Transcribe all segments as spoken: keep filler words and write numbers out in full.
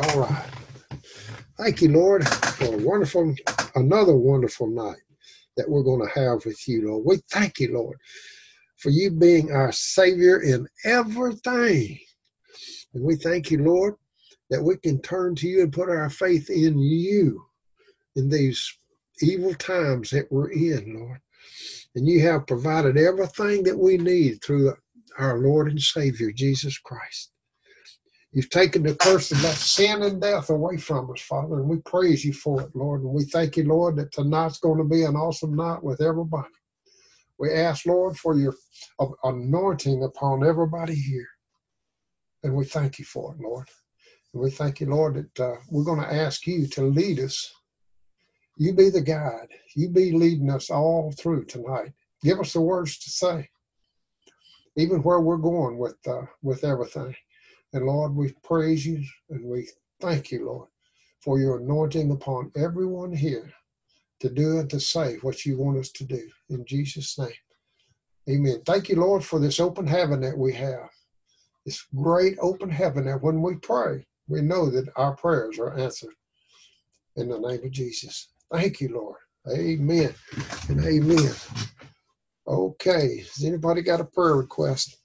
All right. Thank you, Lord, for a wonderful, another wonderful night that we're going to have with you, Lord. We thank you, Lord, for you being our Savior in everything. And we thank you, Lord, that we can turn to you and put our faith in you in these evil times that we're in, Lord. And you have provided everything that we need through our Lord and Savior, Jesus Christ. You've taken the curse of that sin and death away from us, Father, and we praise you for it, Lord. And we thank you, Lord, that tonight's going to be an awesome night with everybody. We ask, Lord, for your anointing upon everybody here. And we thank you for it, Lord. And we thank you, Lord, that uh, we're going to ask you to lead us. You be the guide. You be leading us all through tonight. Give us the words to say, even where we're going with uh, with everything. And Lord, we praise you and we thank you, Lord, for your anointing upon everyone here to do and to say what you want us to do. In Jesus' name, amen. Thank you, Lord, for this open heaven that we have. This great open heaven that when we pray, we know that our prayers are answered. In the name of Jesus. Thank you, Lord. Amen and amen. Okay, has anybody got a prayer request?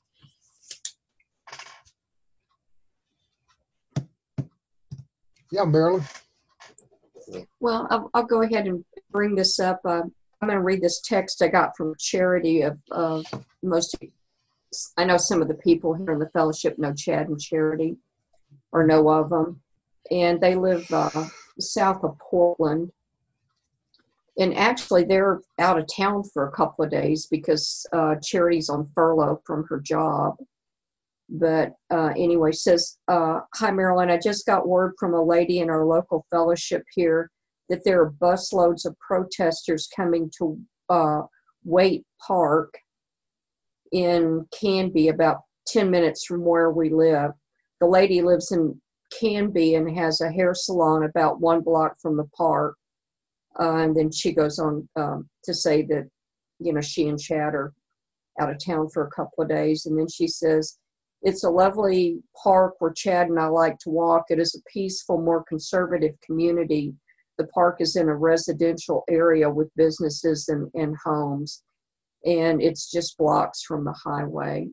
Yeah, Marilyn. Well, I'll, I'll go ahead and bring this up. Uh, I'm going to read this text I got from Charity of uh, most. I know some of the people here in the fellowship know Chad and Charity, or know of them, and they live uh, south of Portland. And actually, they're out of town for a couple of days because uh, Charity's on furlough from her job. But uh, anyway, says, uh, hi, Marilyn, I just got word from a lady in our local fellowship here that there are busloads of protesters coming to uh, Waite Park in Canby, about ten minutes from where we live. The lady lives in Canby and has a hair salon about one block from the park. Uh, and then she goes on um, to say that, you know, she and Chad are out of town for a couple of days. And then she says, it's a lovely park where Chad and I like to walk. It is a peaceful, more conservative community. The park is in a residential area with businesses and, and homes. And it's just blocks from the highway.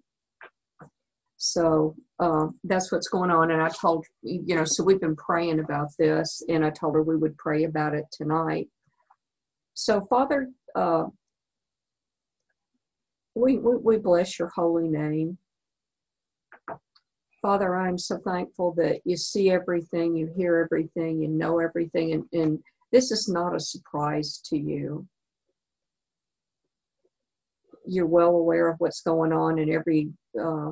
So uh, that's what's going on. And I told, you know, so we've been praying about this. And I told her we would pray about it tonight. So, Father, uh, we, we, we bless your holy name. Father, I'm so thankful that you see everything, you hear everything, you know everything, and, and this is not a surprise to you. You're well aware of what's going on in every uh,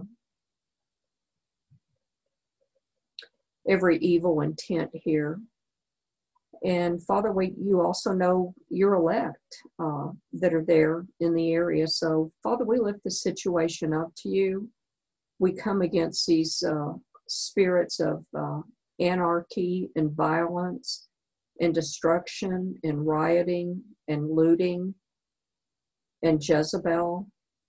every evil intent here. And Father, we, you also know your elect uh, that are there in the area. So Father, we lift the situation up to you. We come against these uh, spirits of uh, anarchy and violence and destruction and rioting and looting and Jezebel.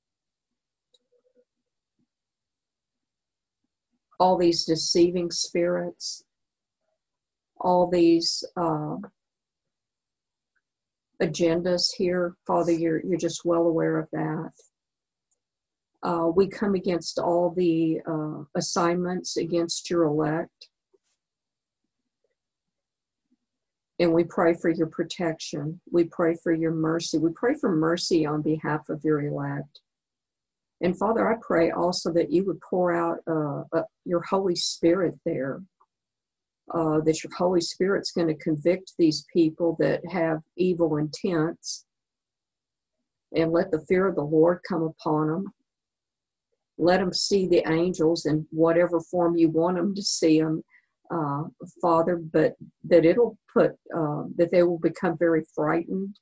All these deceiving spirits, all these uh, agendas here, Father, you're, you're just well aware of that. Uh, we come against all the uh, assignments against your elect. And we pray for your protection. We pray for your mercy. We pray for mercy on behalf of your elect. And Father, I pray also that you would pour out uh, uh, your Holy Spirit there, uh, that your Holy Spirit's going to convict these people that have evil intents, and let the fear of the Lord come upon them. Let them see the angels in whatever form you want them to see them, uh, Father, but that it'll put, uh, that they will become very frightened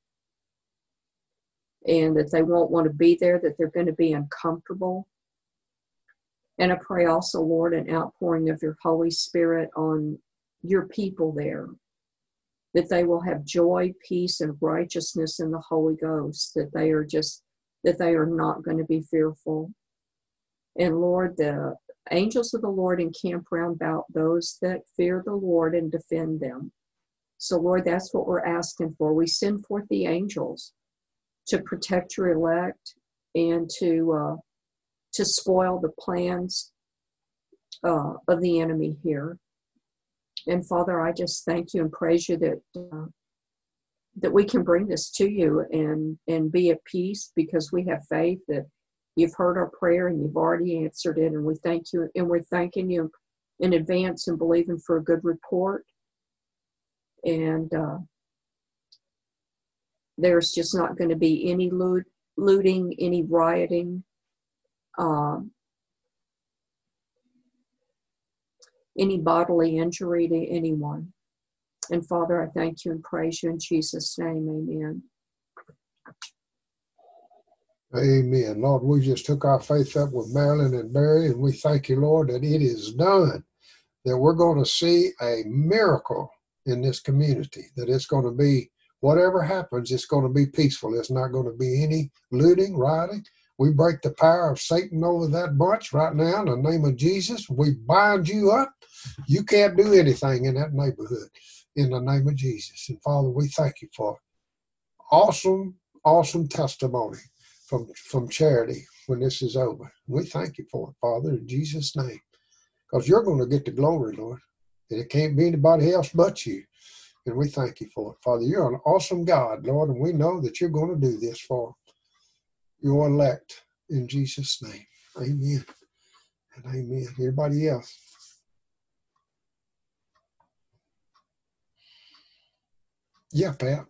and that they won't want to be there, that they're going to be uncomfortable. And I pray also, Lord, an outpouring of your Holy Spirit on your people there, that they will have joy, peace, and righteousness in the Holy Ghost, that they are just, that they are not going to be fearful. And Lord, the angels of the Lord encamp round about those that fear the Lord and defend them. So, Lord, that's what we're asking for. We send forth the angels to protect your elect and to uh, to spoil the plans uh, of the enemy here. And Father, I just thank you and praise you that uh, that we can bring this to you and and be at peace, because we have faith that you've heard our prayer and you've already answered it. And we thank you, and we're thanking you in advance and believing for a good report. And uh, there's just not going to be any loot, looting, any rioting, um, any bodily injury to anyone. And Father, I thank you and praise you in Jesus' name. Amen. Amen. Lord, we just took our faith up with Marilyn and Barry, and we thank you, Lord, that it is done, that we're going to see a miracle in this community, that it's going to be, whatever happens, it's going to be peaceful. It's not going to be any looting, rioting. We break the power of Satan over that bunch right now in the name of Jesus. We bind you up. You can't do anything in that neighborhood in the name of Jesus. And Father, we thank you for awesome, awesome testimony from, from Charity when this is over. We thank you for it, Father, in Jesus' name, because you're going to get the glory, Lord, and it can't be anybody else but you. And we thank you for it, Father. You're an awesome God, Lord, and we know that you're going to do this for your elect in Jesus' name. Amen and amen. Anybody else? Yeah, Pat.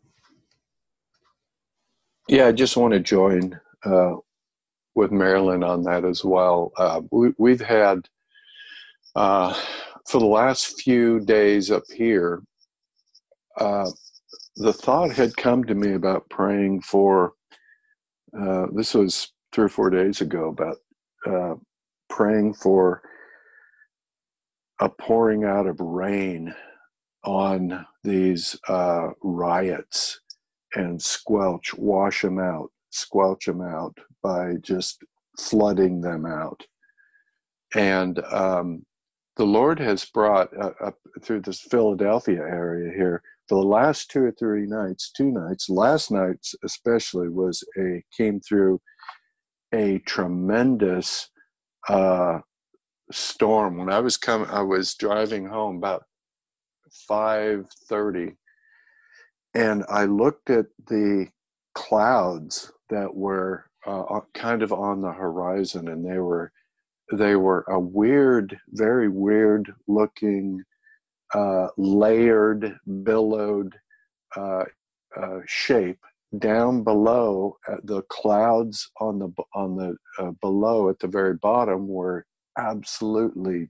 Yeah, I just want to join uh, with Marilyn on that as well. Uh, we, we've had, uh, for the last few days up here, uh, the thought had come to me about praying for, uh, this was three or four days ago, about uh, praying for a pouring out of rain on these uh, riots and squelch, wash them out, squelch them out by just flooding them out. And um, the Lord has brought uh, up through this Philadelphia area here for the last two or three nights, two nights, last night especially was a, came through a tremendous uh, storm. When I was coming, I was driving home about five thirty, and I looked at the clouds that were uh, kind of on the horizon, and they were they were a weird, very weird looking, uh, layered, billowed uh, uh, shape down below. Uh, the clouds on the on the uh, below at the very bottom were absolutely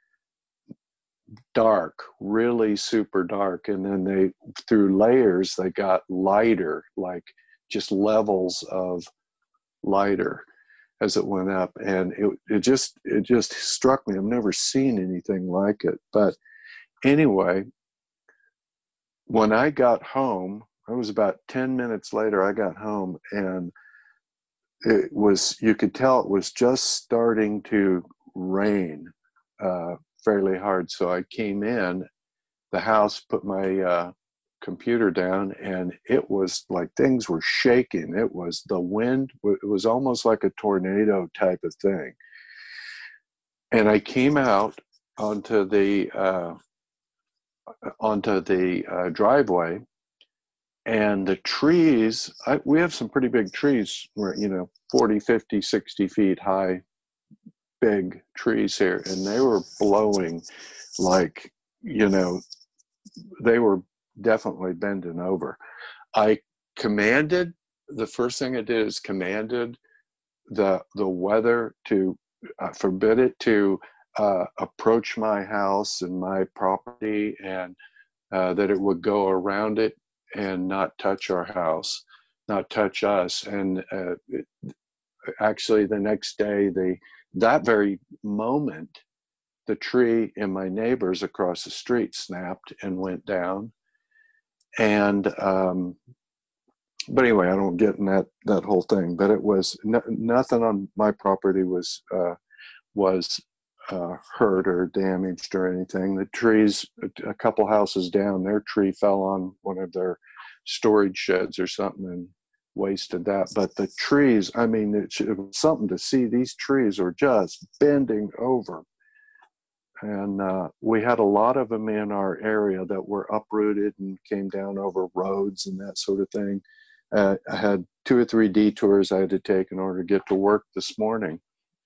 dark, really super dark, and then they, through layers, they got lighter, like just levels of lighter as it went up. And it, it just it just struck me. I've never seen anything like it. But anyway, when I got home, it was about ten minutes later, I got home, and it was, you could tell it was just starting to rain uh, fairly hard. So I came in the house, put my uh, computer down, and it was like things were shaking. It was the wind. It was almost like a tornado type of thing. And I came out onto the uh, onto the uh, driveway, and the trees, I, we have some pretty big trees, where, you know, forty, fifty, sixty feet high, big trees here, and they were blowing like, you know, they were definitely bending over. I commanded, the first thing I did is commanded the the weather to uh, forbid it to uh, approach my house and my property, and uh, that it would go around it and not touch our house, not touch us. And uh, it, actually the next day, the that very moment, the tree in my neighbor's across the street snapped and went down. And um, but anyway, I don't get in that that whole thing. But it was no, nothing on my property was uh, was uh, hurt or damaged or anything. The trees, a couple houses down, their tree fell on one of their storage sheds or something and wasted that. But the trees, I mean, it, it was something to see. These trees were just bending over. And uh, we had a lot of them in our area that were uprooted and came down over roads and that sort of thing. Uh, I had two or three detours I had to take in order to get to work this morning.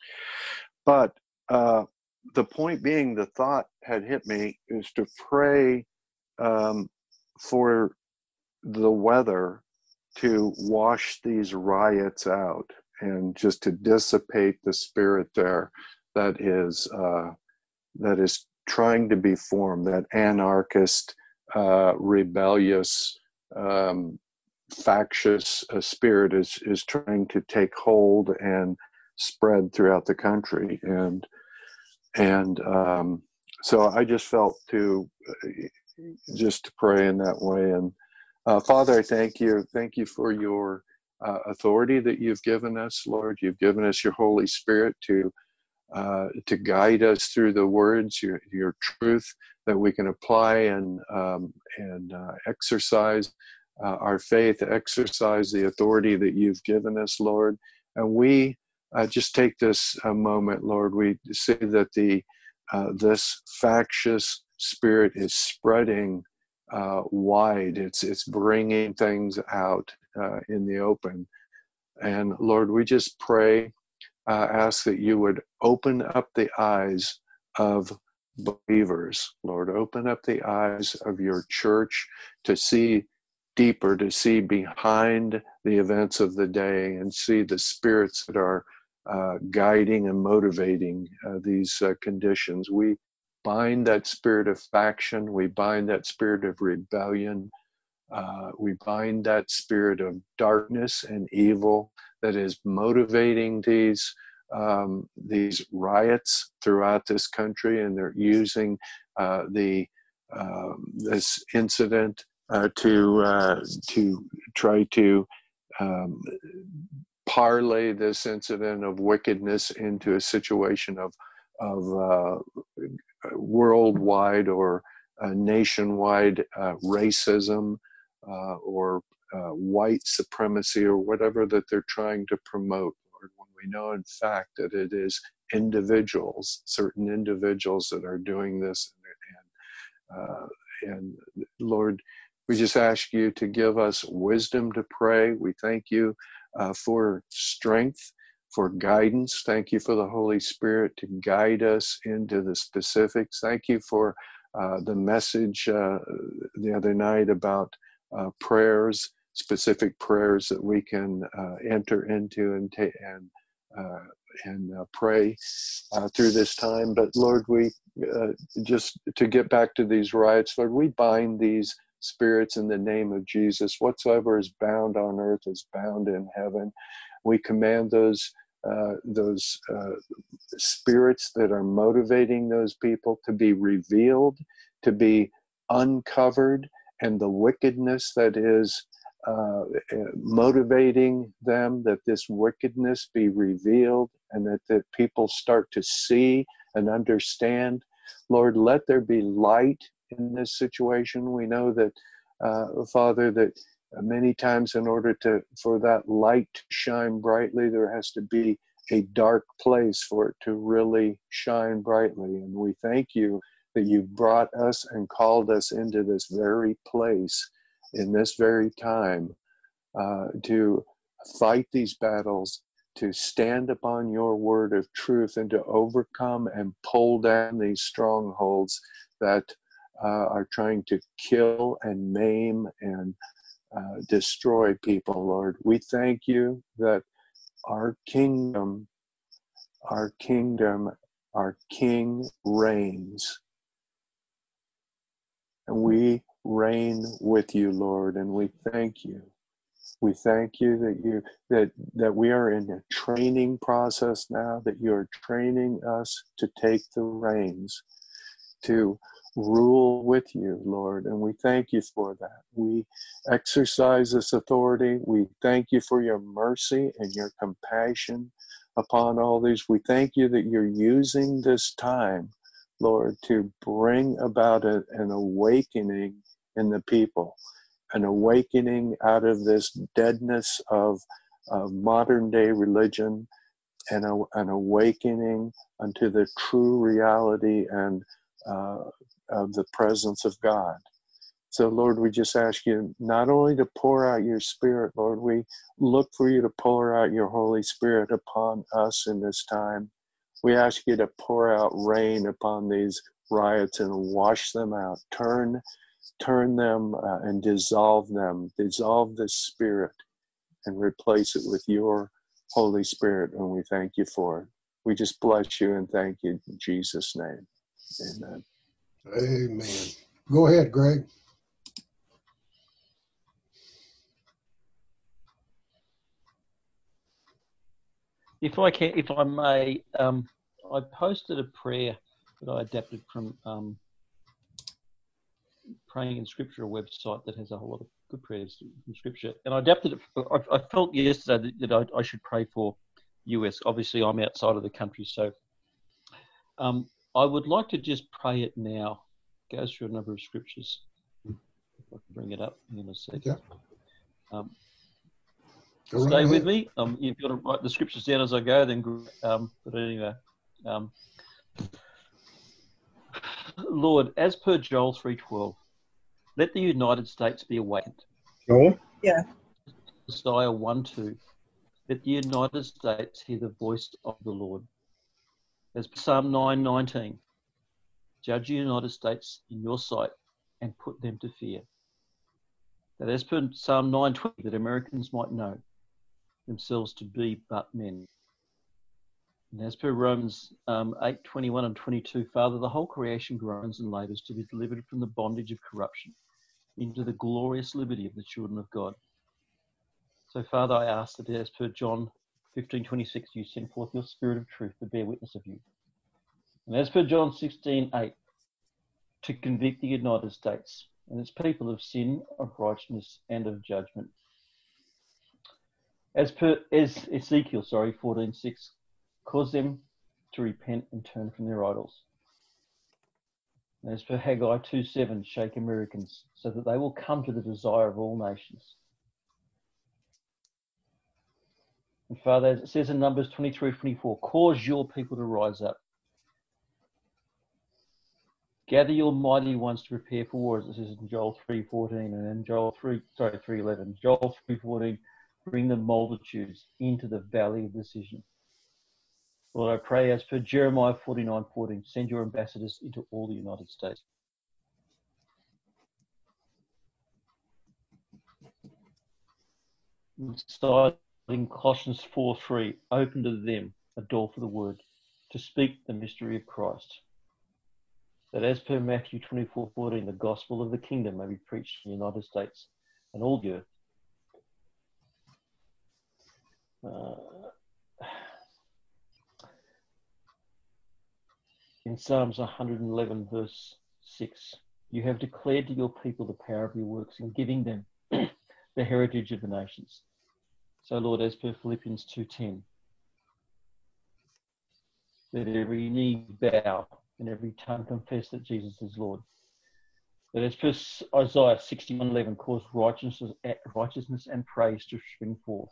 But uh, the point being, the thought had hit me is to pray um, for the weather to wash these riots out and just to dissipate the spirit there that is uh, that is trying to be formed, that anarchist, uh, rebellious, um, factious uh, spirit is is trying to take hold and spread throughout the country. And and um, so I just felt to just to pray in that way. And uh, Father, I thank you. Thank you for your uh, authority that you've given us, Lord. You've given us your Holy Spirit to uh, to guide us through the words, your your truth that we can apply and um, and uh, exercise uh, our faith, exercise the authority that you've given us, Lord. And we uh, just take this uh, moment, Lord. We say that the uh, this factious spirit is spreading uh, wide. It's it's bringing things out uh, in the open. And Lord, we just pray. Uh, ask that you would open up the eyes of believers, Lord. Open up the eyes of your church to see deeper, to see behind the events of the day and see the spirits that are uh, guiding and motivating uh, these uh, conditions. We bind that spirit of faction. We bind that spirit of rebellion. Uh, we bind that spirit of darkness and evil that is motivating these um, these riots throughout this country, and they're using uh, the uh, this incident uh, to uh, to try to um, parlay this incident of wickedness into a situation of of uh, worldwide or uh, nationwide uh, racism. Uh, or uh, white supremacy, or whatever that they're trying to promote, Lord, when we know in fact that it is individuals, certain individuals that are doing this. And, uh, and Lord, we just ask you to give us wisdom to pray. We thank you uh, for strength, for guidance. Thank you for the Holy Spirit to guide us into the specifics. Thank you for uh, the message uh, the other night about Uh, prayers, specific prayers that we can uh, enter into and ta- and uh, and uh, pray uh, through this time. But Lord, we uh, just to get back to these riots, Lord, we bind these spirits in the name of Jesus. Whatsoever is bound on earth is bound in heaven. We command those uh, those uh, spirits that are motivating those people to be revealed, to be uncovered, and the wickedness that is uh, motivating them, that this wickedness be revealed and that the people start to see and understand. Lord, let there be light in this situation. We know that, uh, Father, that many times in order to for that light to shine brightly, there has to be a dark place for it to really shine brightly. And we thank you that you've brought us and called us into this very place in this very time uh, to fight these battles, to stand upon your word of truth and to overcome and pull down these strongholds that uh, are trying to kill and maim and uh, destroy people, Lord. We thank you that our kingdom, our kingdom, our King reigns. And we reign with you, Lord, and we thank you. We thank you that you that that we are in a training process now, that you are training us to take the reins, to rule with you, Lord, and we thank you for that. We exercise this authority. We thank you for your mercy and your compassion upon all these. We thank you that you're using this time, Lord, to bring about a, an awakening in the people, an awakening out of this deadness of, of modern day religion, and a, an awakening unto the true reality and uh, of the presence of God. So, Lord, we just ask you not only to pour out your Spirit, Lord, we look for you to pour out your Holy Spirit upon us in this time. We ask you to pour out rain upon these riots and wash them out. Turn, turn them uh, and dissolve them. Dissolve this Spirit and replace it with your Holy Spirit, and we thank you for it. We just bless you and thank you in Jesus' name. Amen. Amen. Go ahead, Greg. If I can, if I may, um, I posted a prayer that I adapted from um, Praying in Scripture, a website that has a whole lot of good prayers in Scripture, and I adapted it. For, I, I felt yesterday that, that I, I should pray for U S. Obviously, I'm outside of the country, so um, I would like to just pray it now. It goes through a number of scriptures. If I can bring it up in a second. Yeah. Um, Go right Stay ahead. with me. Um, you've got to write the scriptures down as I go. Then, um, but anyway, um, Lord, as per Joel three twelve, let the United States be awakened. Joel? Yeah. Isaiah one two, let the United States hear the voice of the Lord. As Psalm nine nineteen, judge the United States in your sight and put them to fear. That as per Psalm nine twenty, that Americans might know themselves to be but men. And as per Romans um, eight twenty-one and twenty-two, Father, the whole creation groans and labours to be delivered from the bondage of corruption into the glorious liberty of the children of God. So, Father, I ask that as per John fifteen twenty-six, you send forth your Spirit of truth to bear witness of you. And as per John sixteen eight, to convict the United States and its people of sin, of righteousness, and of judgment. As per as Ezekiel, sorry, fourteen six, cause them to repent and turn from their idols. And as per Haggai two seven, shake Americans so that they will come to the desire of all nations. And Father, as it says in Numbers twenty-three twenty-four, cause your people to rise up. Gather your mighty ones to prepare for war, as it says in Joel three fourteen, and in Joel three, sorry, three eleven. Joel three fourteen, bring the multitudes into the valley of decision. Lord, I pray as per Jeremiah forty-nine fourteen, send your ambassadors into all the United States. Starting Colossians four three, open to them a door for the word, to speak the mystery of Christ. That as per Matthew twenty-four fourteen, the gospel of the kingdom may be preached in the United States and all the earth. Uh, in Psalms one eleven verse six, you have declared to your people the power of your works in giving them the heritage of the nations. So Lord, as per Philippians two ten, let every knee bow and every tongue confess that Jesus is Lord. That as per Isaiah sixty-one eleven, cause righteousness, righteousness and praise to spring forth.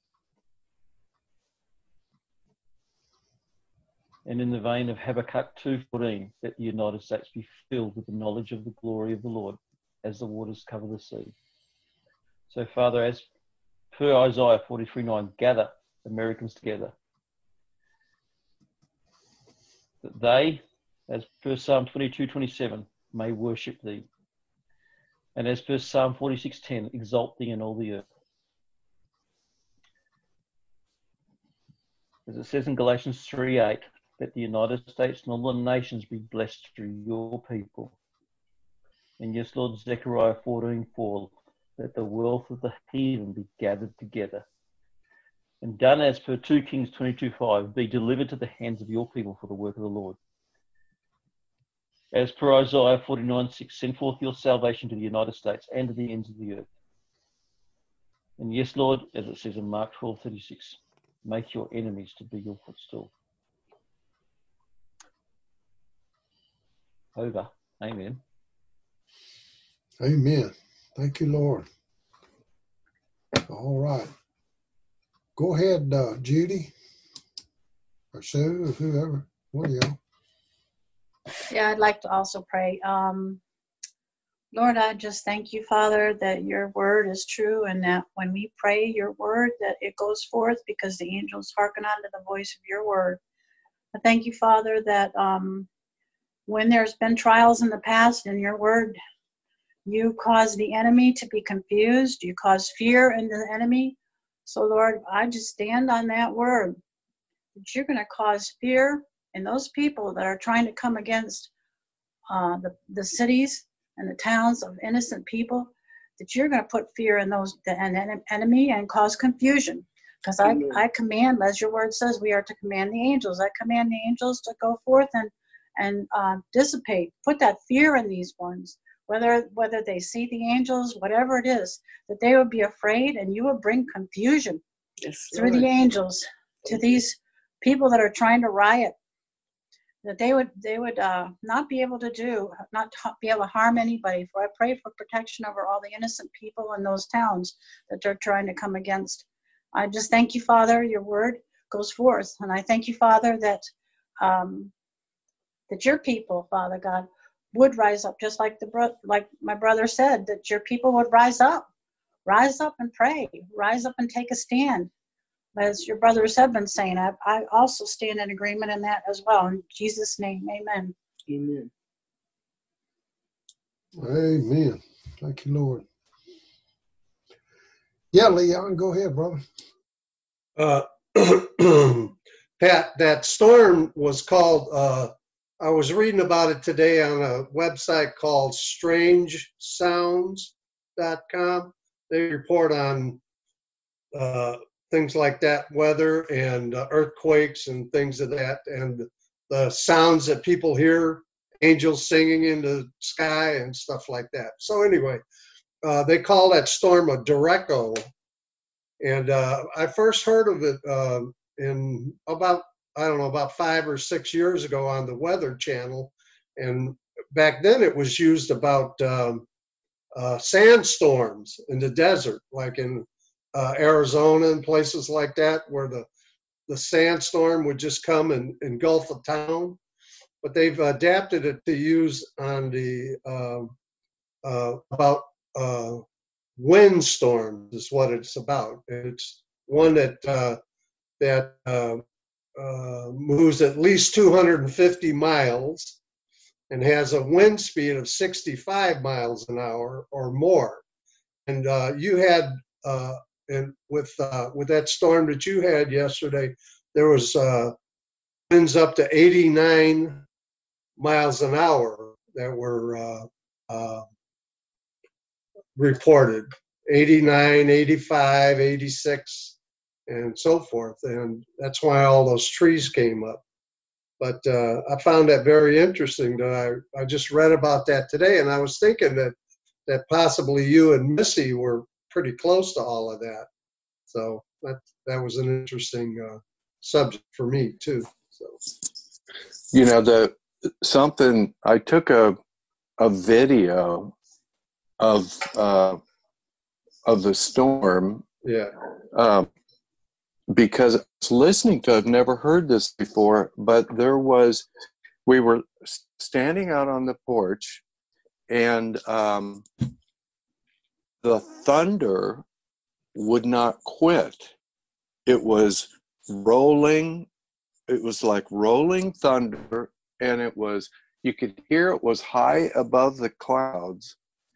And in the vein of Habakkuk two fourteen, let the United States be filled with the knowledge of the glory of the Lord as the waters cover the sea. So Father, as per Isaiah forty-three nine, gather Americans together, that they, as per Psalm twenty-two twenty-seven, may worship thee. And as per Psalm forty-six ten, exalt thee in all the earth. As it says in Galatians three eight, let the United States and all the nations be blessed through your people. And yes, Lord, Zechariah fourteen four, let the wealth of the heathen be gathered together. And done as per two Kings twenty-two five, be delivered to the hands of your people for the work of the Lord. As per Isaiah forty-nine six, send forth your salvation to the United States and to the ends of the earth. And yes, Lord, as it says in Mark twelve thirty-six, make your enemies to be your footstool. Over. Amen. Amen. Thank you, Lord. All right. Go ahead, uh, Judy or Sue or whoever. One of y'all. Yeah, I'd like to also pray. Um, Lord, I just thank you, Father, that your word is true, and that when we pray your word, that it goes forth because the angels hearken unto the voice of your word. I thank you, Father, that um, when there's been trials in the past in your word, you cause the enemy to be confused. You cause fear in the enemy. So, Lord, I just stand on that word, that you're going to cause fear in those people that are trying to come against uh, the, the cities and the towns of innocent people, that you're going to put fear in those the en- enemy and cause confusion. Because I, I command, as your word says, we are to command the angels. I command the angels to go forth and and uh, dissipate, put that fear in these ones, whether whether they see the angels, whatever it is, that they would be afraid, and you would bring confusion Yes, through Lord. the angels to these people that are trying to riot, that they would they would uh, not be able to do, not be able to harm anybody. For I pray for protection over all the innocent people in those towns that they're trying to come against. I just thank you, Father, your word goes forth. And I thank you, Father, that um, that your people, Father God, would rise up, just like the bro- like my brother said, that your people would rise up, rise up and pray, rise up and take a stand. As your brothers have been saying, I, I also stand in agreement in that as well. In Jesus' name, amen. Amen. Amen. Thank you, Lord. Yeah, Leon, go ahead, brother. Uh, Pat, that storm was called, uh, I was reading about it today on a website called strange sounds dot com. They report on uh, things like that, weather and uh, earthquakes and things of that, and the sounds that people hear, angels singing in the sky and stuff like that. So anyway, uh, they call that storm a derecho. And uh, I first heard of it um, in about, I don't know, about five or six years ago on the Weather Channel. And back then it was used about um, uh, sandstorms in the desert, like in uh, Arizona and places like that, where the, the sandstorm would just come and engulf a town. But they've adapted it to use on the, um, uh, about, uh, windstorm is what it's about. It's one that uh, that uh, uh, moves at least two hundred fifty miles and has a wind speed of sixty-five miles an hour or more. And uh, you had, uh, and with uh, with that storm that you had yesterday, there was uh, winds up to eighty-nine miles an hour that were uh, uh, reported. eighty-nine, eighty-five, eighty-six, and so forth. And that's why all those trees came up. But uh, I found that very interesting that I, I just read about that today, and I was thinking that, that possibly you and Missy were pretty close to all of that. So that, that was an interesting uh, subject for me too. So, You know, the something I took a a video of uh, of the storm. yeah. Um, because I was listening to, I've never heard this before, but there was, we were standing out on the porch, and um, the thunder would not quit. It was rolling, it was like rolling thunder, and it was, you could hear it was high above the clouds,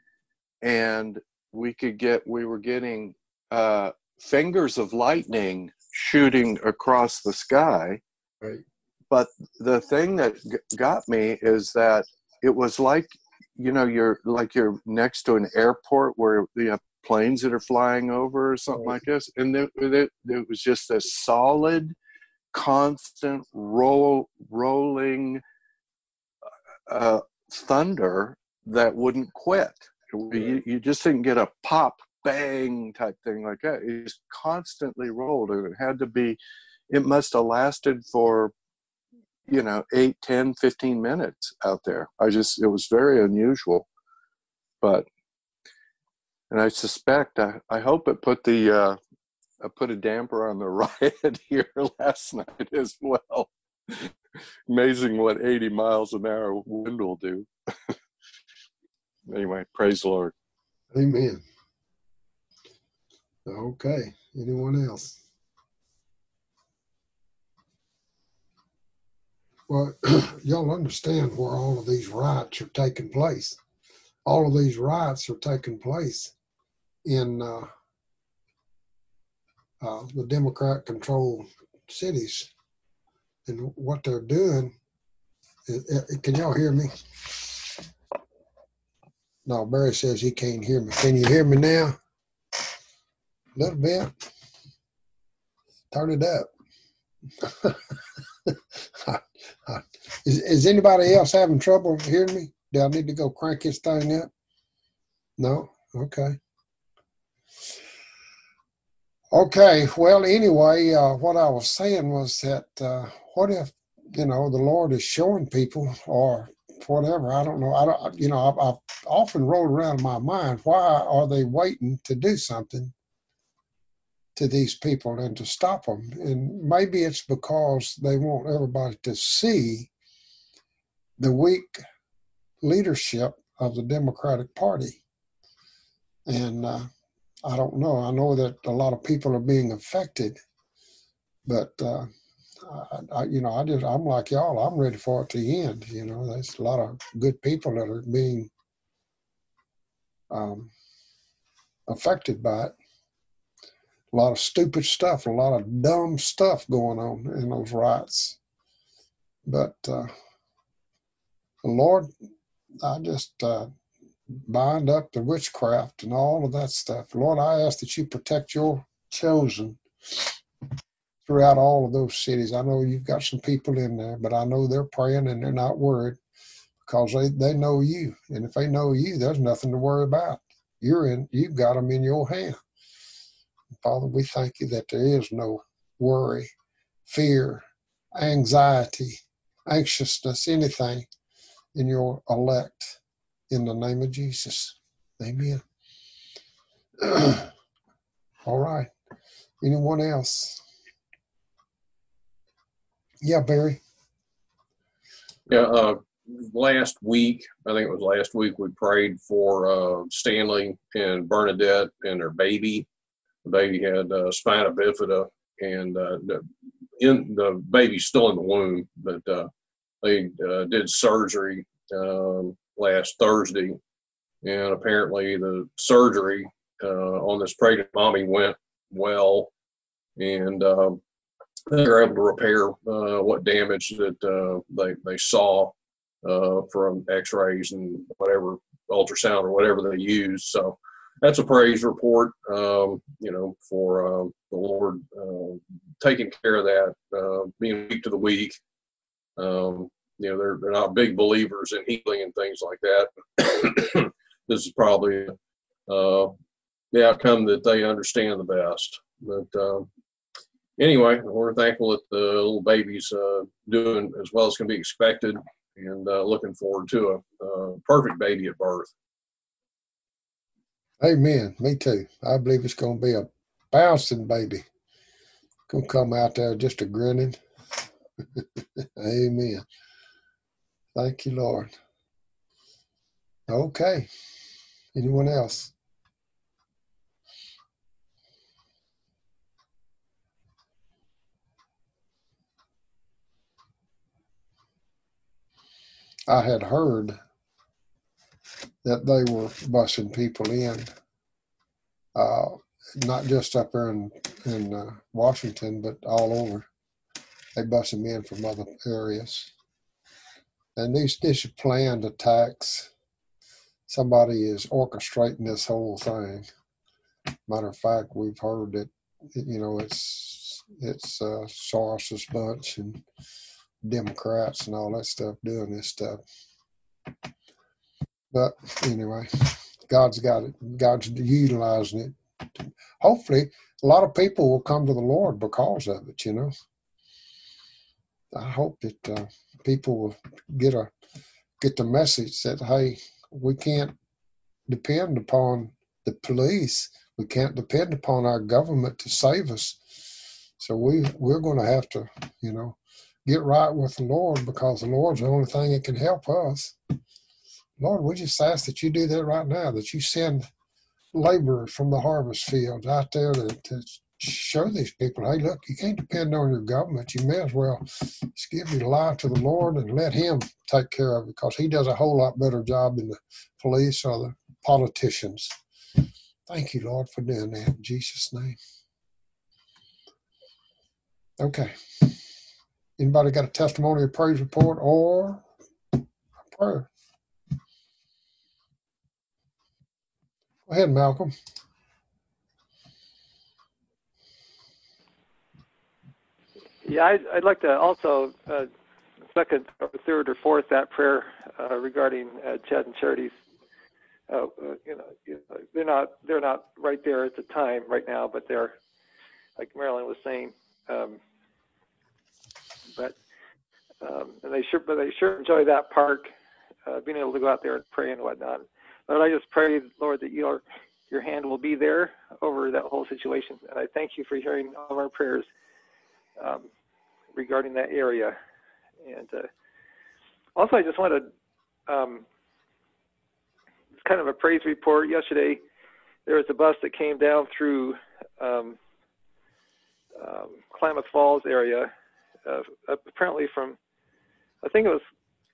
and we could get, we were getting uh, fingers of lightning shooting across the sky. Right. But the thing that g- got me is that it was like, you know, you're like you're next to an airport where you have planes that are flying over or something Right. like this. And it, it, it was just a solid, constant roll, rolling uh, thunder that wouldn't quit. You, you just didn't get a pop bang type thing like that. It just constantly rolled, and it had to be, it must have lasted for, you know, eight, ten, fifteen minutes out there. I just, it was very unusual. But, and I suspect, I, I hope it put the, uh, I put a damper on the riot here last night as well. Amazing what eighty miles an hour wind will do. Anyway, praise the Lord. Amen. Okay. Anyone else? Well, y'all understand where all of these riots are taking place. All of these riots are taking place in uh, uh, the Democrat-controlled cities. And what they're doing, is, uh, can y'all hear me? No, Barry says he can't hear me. Can you hear me now? A little bit. Turn it up. is, is anybody else having trouble hearing me? Do I need to go crank this thing up? No? Okay. Okay, well, anyway, uh, what I was saying was that uh, what if, you know, the Lord is showing people or whatever, I don't know, I don't, you know, I've, I've often rolled around in my mind, why are they waiting to do something to these people and to stop them? And maybe it's because they want everybody to see the weak leadership of the Democratic Party. And uh, I don't know. I know that a lot of people are being affected, but uh, I, I, you know, I just, I'm like y'all. I'm ready for it to end. You know, there's a lot of good people that are being um, affected by it. A lot of stupid stuff, a lot of dumb stuff going on in those riots. But uh, the Lord, I just uh, bind up the witchcraft and all of that stuff. Lord, I ask that you protect your chosen throughout all of those cities. I know you've got some people in there, but I know they're praying and they're not worried because they, they know you. And if they know you, there's nothing to worry about. You're in, you've got them in your hand. Father, we thank you that there is no worry, fear, anxiety, anxiousness, anything in your elect. In the name of Jesus. Amen. All right. Anyone else? Yeah, Barry. Yeah, uh, last week, I think it was last week, we prayed for uh, Stanley and Bernadette and their baby. The baby had uh, spina bifida, and uh, the, in, the baby's still in the womb, but uh, they uh, did surgery um, last Thursday, and apparently the surgery uh, on this pregnant mommy went well, and um, they were able to repair uh, what damage that uh, they they saw uh, from X-rays and whatever, ultrasound or whatever they used. So that's a praise report, um, you know, for uh, the Lord uh, taking care of that, uh, being weak to the weak. Um, you know, they're they're not big believers in healing and things like that. This is probably uh, the outcome that they understand the best. But uh, anyway, we're thankful that the little baby's uh, doing as well as can be expected, and uh, looking forward to a, a perfect baby at birth. Amen. Me too. I believe it's going to be a bouncing baby. Going to come out there just a grinning. Amen. Thank you, Lord. Okay. Anyone else? I had heard that they were busing people in, uh, not just up there in, in uh, Washington, but all over. They bus them in from other areas. And these, these are planned attacks. Somebody is orchestrating this whole thing. Matter of fact, we've heard that, you know, it's it's uh, Soros's bunch and Democrats and all that stuff doing this stuff. But anyway, God's got it. God's utilizing it. Hopefully, a lot of people will come to the Lord because of it, you know. I hope that uh, people will get a get the message that, hey, we can't depend upon the police. We can't depend upon our government to save us. So we, we're going to have to, you know, get right with the Lord, because the Lord's the only thing that can help us. Lord, we just ask that you do that right now, that you send laborers from the harvest fields out there to, to show these people, hey, look, you can't depend on your government. You may as well just give your life to the Lord and let him take care of it, because he does a whole lot better job than the police or the politicians. Thank you, Lord, for doing that in Jesus' name. Okay. Anybody got a testimony or praise report or a prayer? Go ahead, Malcolm. Yeah, I'd, I'd like to also uh, second or third or fourth that prayer uh, regarding uh, Chad and Charity's. Uh, uh, you know, you know, they're not they're not right there at the time right now, but they're, like Marilyn was saying. Um, but um, and they sure, but they sure enjoy that park, uh, being able to go out there and pray and whatnot. But I just pray, Lord, that your your hand will be there over that whole situation, and I thank you for hearing all of our prayers um, regarding that area. And uh, also, I just want to, um, it's kind of a praise report. Yesterday, there was a bus that came down through um, um, Klamath Falls area, uh, apparently from, I think it was,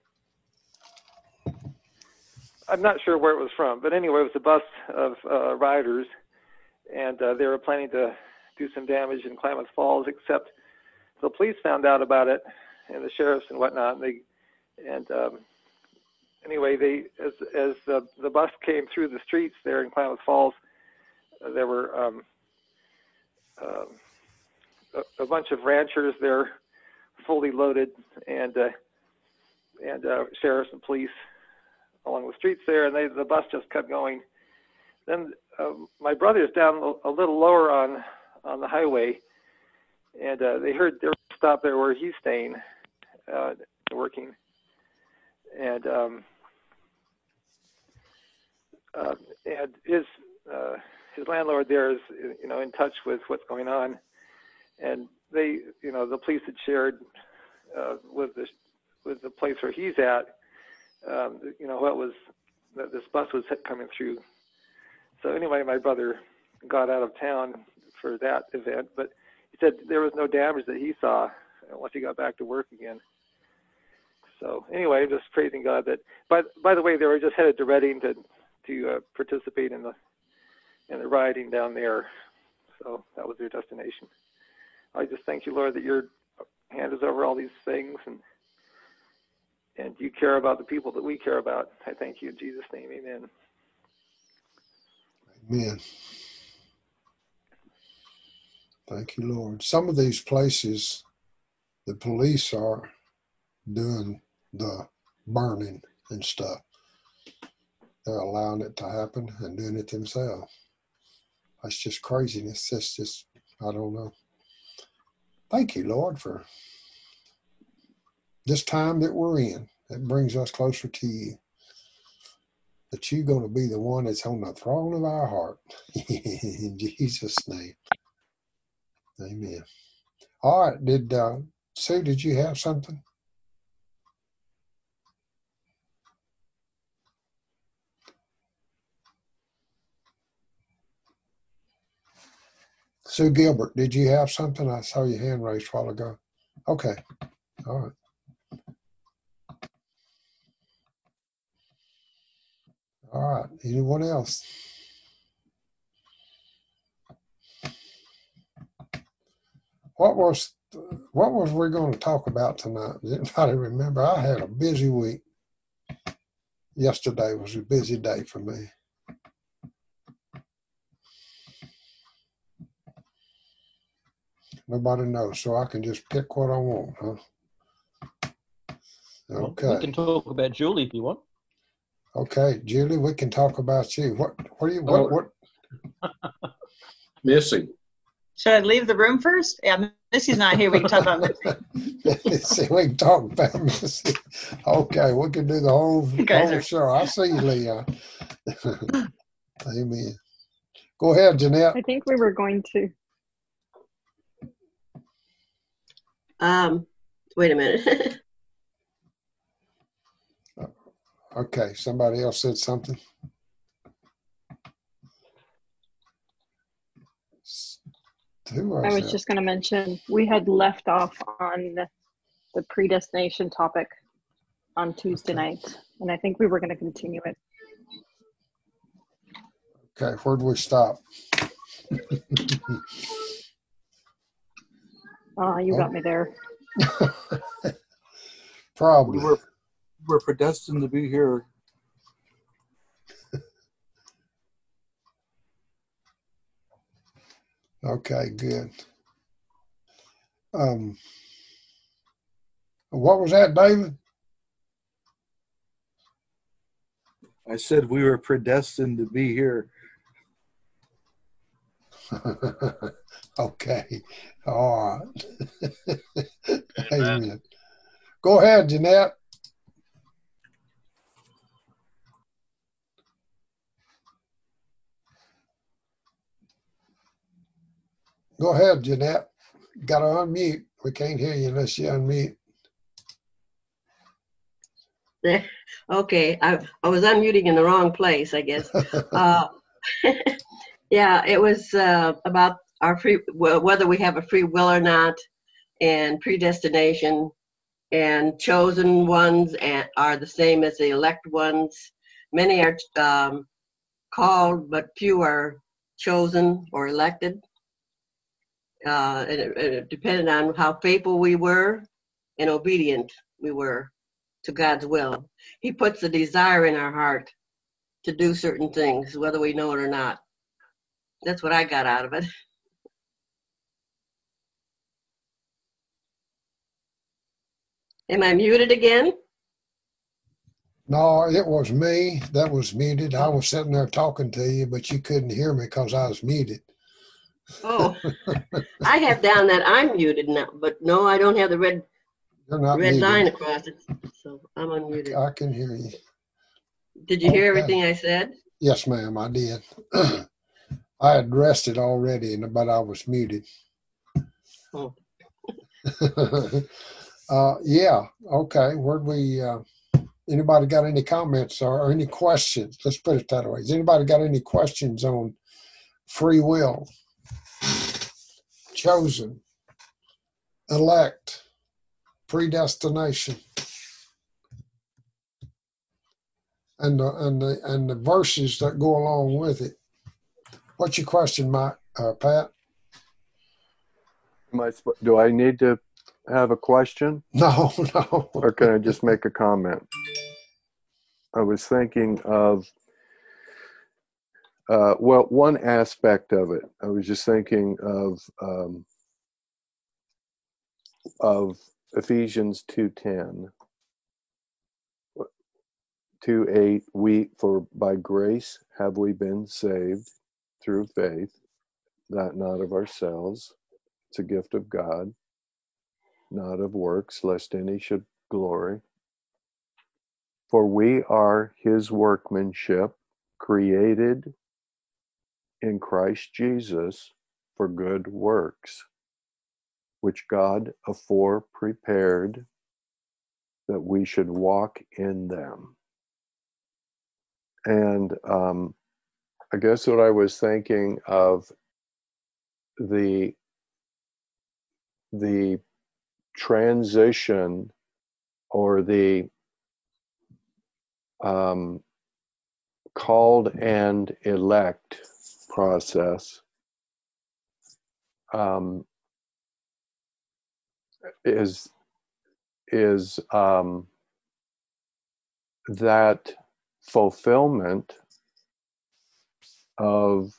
I'm not sure where it was from, but anyway, it was a bus of uh, riders, and uh, they were planning to do some damage in Klamath Falls, except the police found out about it, and the sheriffs and whatnot, and they, and um, anyway, they, as as the, the bus came through the streets there in Klamath Falls, uh, there were um, um, a, a bunch of ranchers there, fully loaded, and uh, and uh, sheriffs and police along the streets there, and they, the bus just kept going. Then uh, my brother is down a little lower on on the highway, and uh, they heard there was a stop there where he's staying, uh, working, and um, uh, and his uh, his landlord there is, you know, in touch with what's going on, and they, you know, the police had shared uh, with the with the place where he's at, um, you know, what was that this bus was coming through. So anyway, my brother got out of town for that event, but he said there was no damage that he saw once he got back to work again. So anyway, just praising God that. But by the way, they were just headed to Reading to to uh, participate in the in the rioting down there. So that was their destination. I just thank you, Lord, that your hand is over all these things, and and you care about the people that we care about. I thank you in Jesus' name. Amen. Amen. Thank you, Lord. Some of these places, the police are doing the burning and stuff. They're allowing it to happen and doing it themselves. That's just craziness. That's just, I don't know. Thank you, Lord, for this time that we're in. It brings us closer to you. That you're going to be the one that's on the throne of our heart. In Jesus' name. Amen. All right. Did uh, Sue, did you have something? Sue Gilbert, did you have something? I saw your hand raised a while ago. Okay. All right. All right. Anyone else? What was what was we going to talk about tonight? Does anybody remember? I had a busy week. Yesterday was a busy day for me. Nobody knows, so I can just pick what I want, huh? Okay. Well, we can talk about Julie if you want. Okay, Julie, we can talk about you. What, what do you, what, what? Missy. Should I leave the room first? Yeah, Missy's not here. We can talk about Missy. See, we can talk about Missy. Okay, we can do the whole, You guys whole are- show. I see you, Leon. Amen. Go ahead, Jeanette. I think we were going to. Um, wait a minute. Okay, somebody else said something. Who was I was that? just going to mention we had left off on the predestination topic on Tuesday Okay. night, and I think we were going to continue it. Okay, where'd we stop? Oh, you got me there. Probably. We were, we're predestined to be here. Okay, good. Um, what was that, David? I said we were predestined to be here. Okay, all right. Amen. Go ahead, Jeanette. Go ahead, Jeanette. Got to unmute. We can't hear you unless you unmute. Okay, I, I was unmuting in the wrong place, I guess. Uh, yeah, it was uh, about our free, whether we have a free will or not, and predestination, and chosen ones and are the same as the elect ones. Many are um, called, but few are chosen or elected. Uh, and it, it depended on how faithful we were and obedient we were to God's will. He puts a desire in our heart to do certain things, whether we know it or not. That's what I got out of it. Am I muted again? No, it was me that was muted. I was sitting there talking to you, but you couldn't hear me because I was muted. Oh, I have down that I'm muted now, but no, I don't have the red You're not red muted. line across it, so I'm unmuted. I can hear you. Did you hear Okay. everything I said? Yes, ma'am, I did. I addressed it already, but I was muted. Oh. uh, yeah, okay. Where'd we, uh, anybody got any comments or, or any questions? Let's put it that way. Has anybody got any questions on free will, chosen, elect, predestination, and the, and the, and the verses that go along with it? What's your question, Mike, uh, Pat? Am I, sp- do I need to have a question? No, no. Or can I just make a comment? I was thinking of, uh, well, one aspect of it. I was just thinking of um, of Ephesians two ten, two eight. We, for by grace have we been saved through faith, that not of ourselves. It's a gift of God, not of works, lest any should glory. For we are his workmanship, created in Christ Jesus for good works, which God afore prepared that we should walk in them. And um, I guess what I was thinking of, the the transition or the um, called and elect process um, is is um, that fulfillment of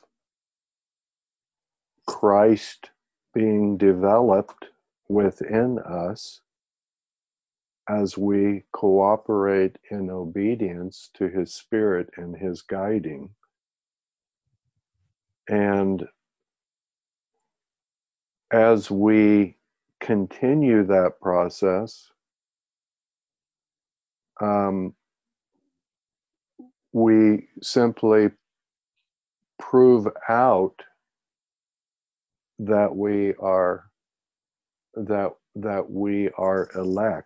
Christ being developed within us as we cooperate in obedience to His Spirit and His guiding. And as we continue that process, um, we simply prove out that we are that that we are elect,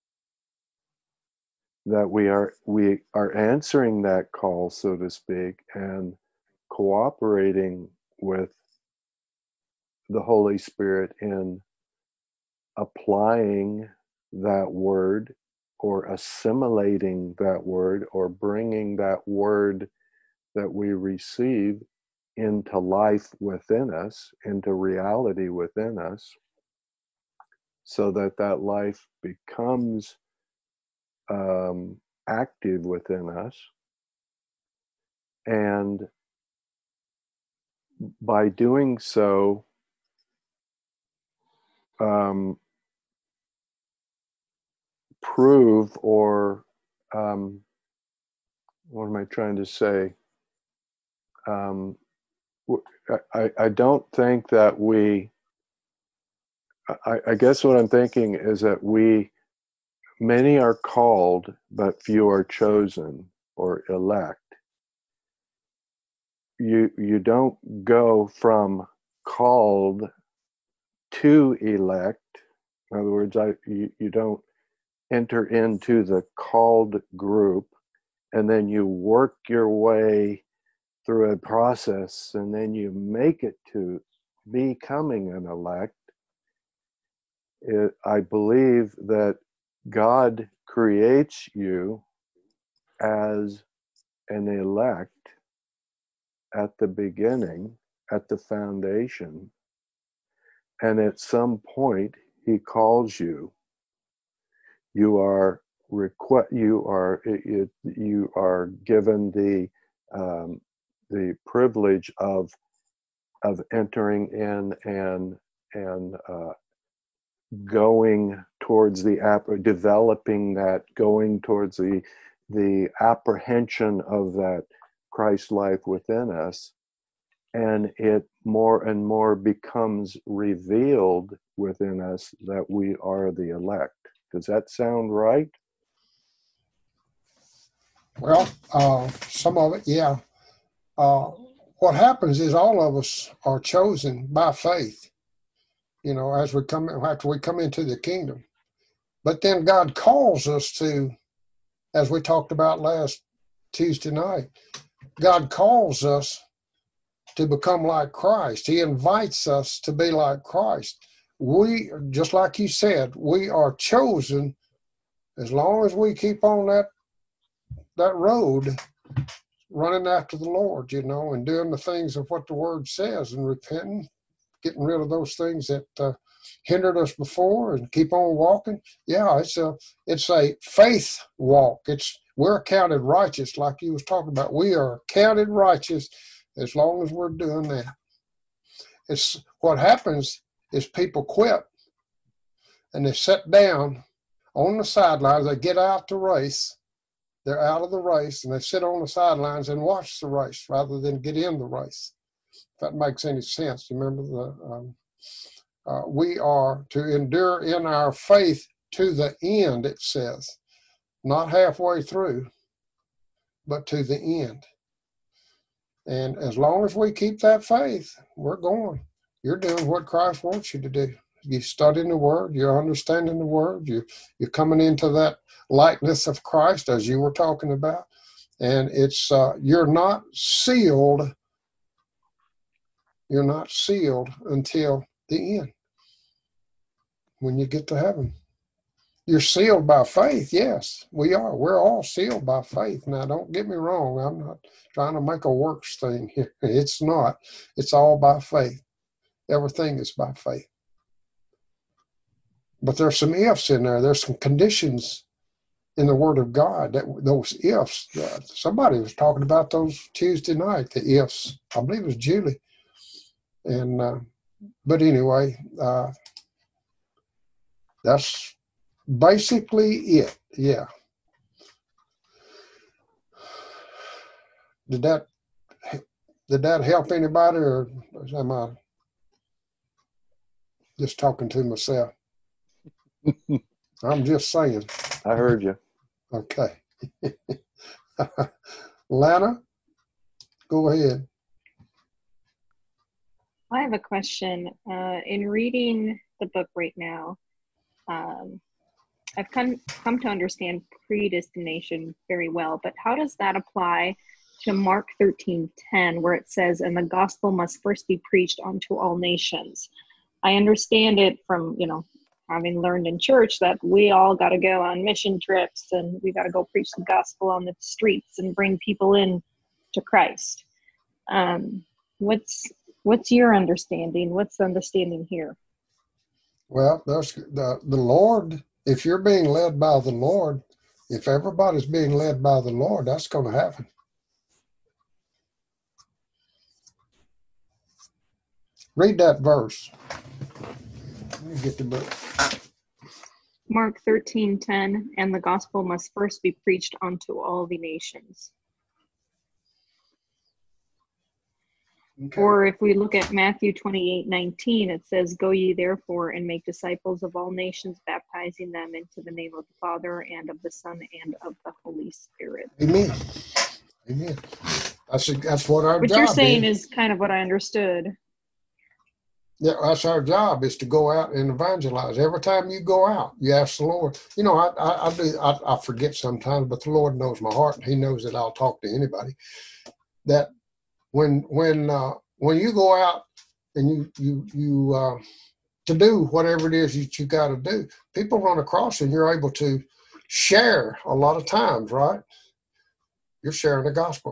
that we are we are answering that call, so to speak, and cooperating with the Holy Spirit in applying that word, or assimilating that word, or bringing that word that we receive into life within us, into reality within us, so that that life becomes um, active within us. And by doing so, um, prove or um, what am I trying to say? Um, I, I don't think that we, I, I guess what I'm thinking is that we, many are called, but few are chosen or elect. You, you don't go from called to elect. In other words, I, you, you don't enter into the called group and then you work your way through a process and then you make it to becoming an elect. It, I believe that God creates you as an elect at the beginning, at the foundation, and at some point He calls you. You are requ- You are it, you are given the um, the privilege of of entering in and and uh, going towards the app, developing that, going towards the the apprehension of that Christ life within us, and it more and more becomes revealed within us that we are the elect. Does that sound right? Well, uh, some of it, yeah. Uh, what happens is all of us are chosen by faith, you know, as we come, after we come into the kingdom. But then God calls us to, as we talked about last Tuesday night, God calls us to become like Christ. He invites us to be like Christ. We, just like you said, we are chosen as long as we keep on that that road, running after the Lord, you know, and doing the things of what the Word says, and repenting, getting rid of those things that uh, hindered us before, and keep on walking. Yeah, it's a it's a faith walk. It's we're counted righteous, like you was talking about. We are counted righteous as long as we're doing that. It's what happens is people quit and they sit down on the sidelines. They get out the race. They're out of the race, and they sit on the sidelines and watch the race rather than get in the race. If that makes any sense. You remember the um, uh, we are to endure in our faith to the end, it says. Not halfway through, but to the end. And as long as we keep that faith, we're going. You're doing what Christ wants you to do. You're studying the Word. You're understanding the Word. You, you're coming into that likeness of Christ, as you were talking about. And it's uh, you're not sealed. You're not sealed until the end, when you get to heaven. You're sealed by faith. Yes, we are. We're all sealed by faith. Now, don't get me wrong. I'm not trying to make a works thing here. It's not. It's all by faith. Everything is by faith. But there's some ifs in there. There's some conditions in the Word of God, that those ifs. Uh, somebody was talking about those Tuesday night, the ifs. I believe it was Julie. And uh, but anyway, uh, that's basically it. Yeah. Did that did that help anybody, or am I just talking to myself? I'm just saying. I heard you. Okay. Lana, go ahead. I have a question. Uh, in reading the book right now, um, I've come, come to understand predestination very well, but how does that apply to Mark thirteen ten, where it says, and the gospel must first be preached unto all nations? I understand it from, you know, having learned in church that we all got to go on mission trips and we got to go preach the gospel on the streets and bring people in to Christ. Um, what's what's your understanding? What's the understanding here? Well, that's the, the Lord. If you're being led by the Lord, if everybody's being led by the Lord, that's going to happen. Read that verse. Let me get the book. Mark thirteen ten, and the gospel must first be preached unto all the nations. Okay. Or if we look at Matthew twenty-eight nineteen, it says, go ye therefore and make disciples of all nations, baptizing them into the name of the Father and of the Son and of the Holy Spirit. Amen. Amen. That's, that's what our what job is. What you're saying is. is kind of what I understood. Yeah, that's our job, is to go out and evangelize. Every time you go out, you ask the Lord. You know, I I, I do I, I forget sometimes, but the Lord knows my heart, and He knows that I'll talk to anybody. That when when uh, when you go out and you you you uh, to do whatever it is that you got to do, people run across and you're able to share a lot of times, right? You're sharing the gospel.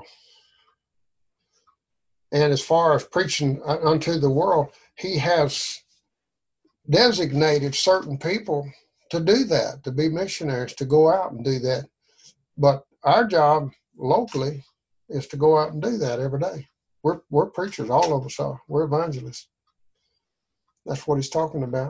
And as far as preaching unto the world, He has designated certain people to do that, to be missionaries, to go out and do that. But our job locally is to go out and do that every day. We're we're preachers, all of us are. We're evangelists. That's what He's talking about.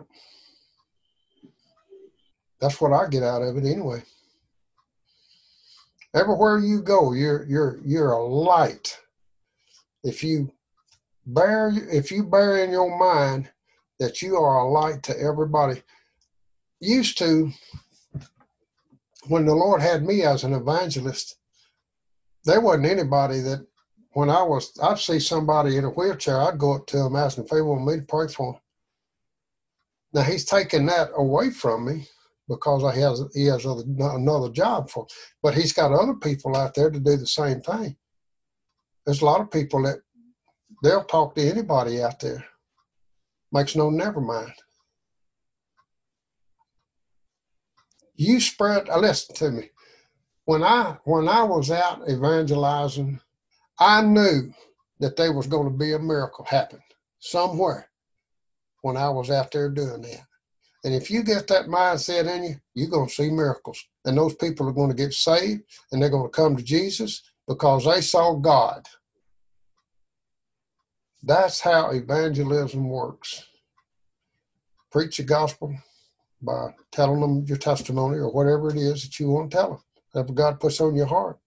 That's what I get out of it anyway. Everywhere you go, you're you're you're a light. If you bear if you bear in your mind that you are a light to everybody. Used to, when the Lord had me as an evangelist, there wasn't anybody that, when I was, I'd see somebody in a wheelchair, I'd go up to them asking if they want me to pray for them. Now He's taken that away from me because I has he has other, another job for, but He's got other people out there to do the same thing. There's a lot of people that they'll talk to anybody out there. Makes no never mind. You spread, uh, listen to me. When I when I was out evangelizing, I knew that there was going to be a miracle happen somewhere when I was out there doing that. And if you get that mindset in you, you're going to see miracles. And those people are going to get saved, and they're going to come to Jesus because they saw God. That's how evangelism works. Preach the gospel by telling them your testimony or whatever it is that you want to tell them, whatever God puts on your heart.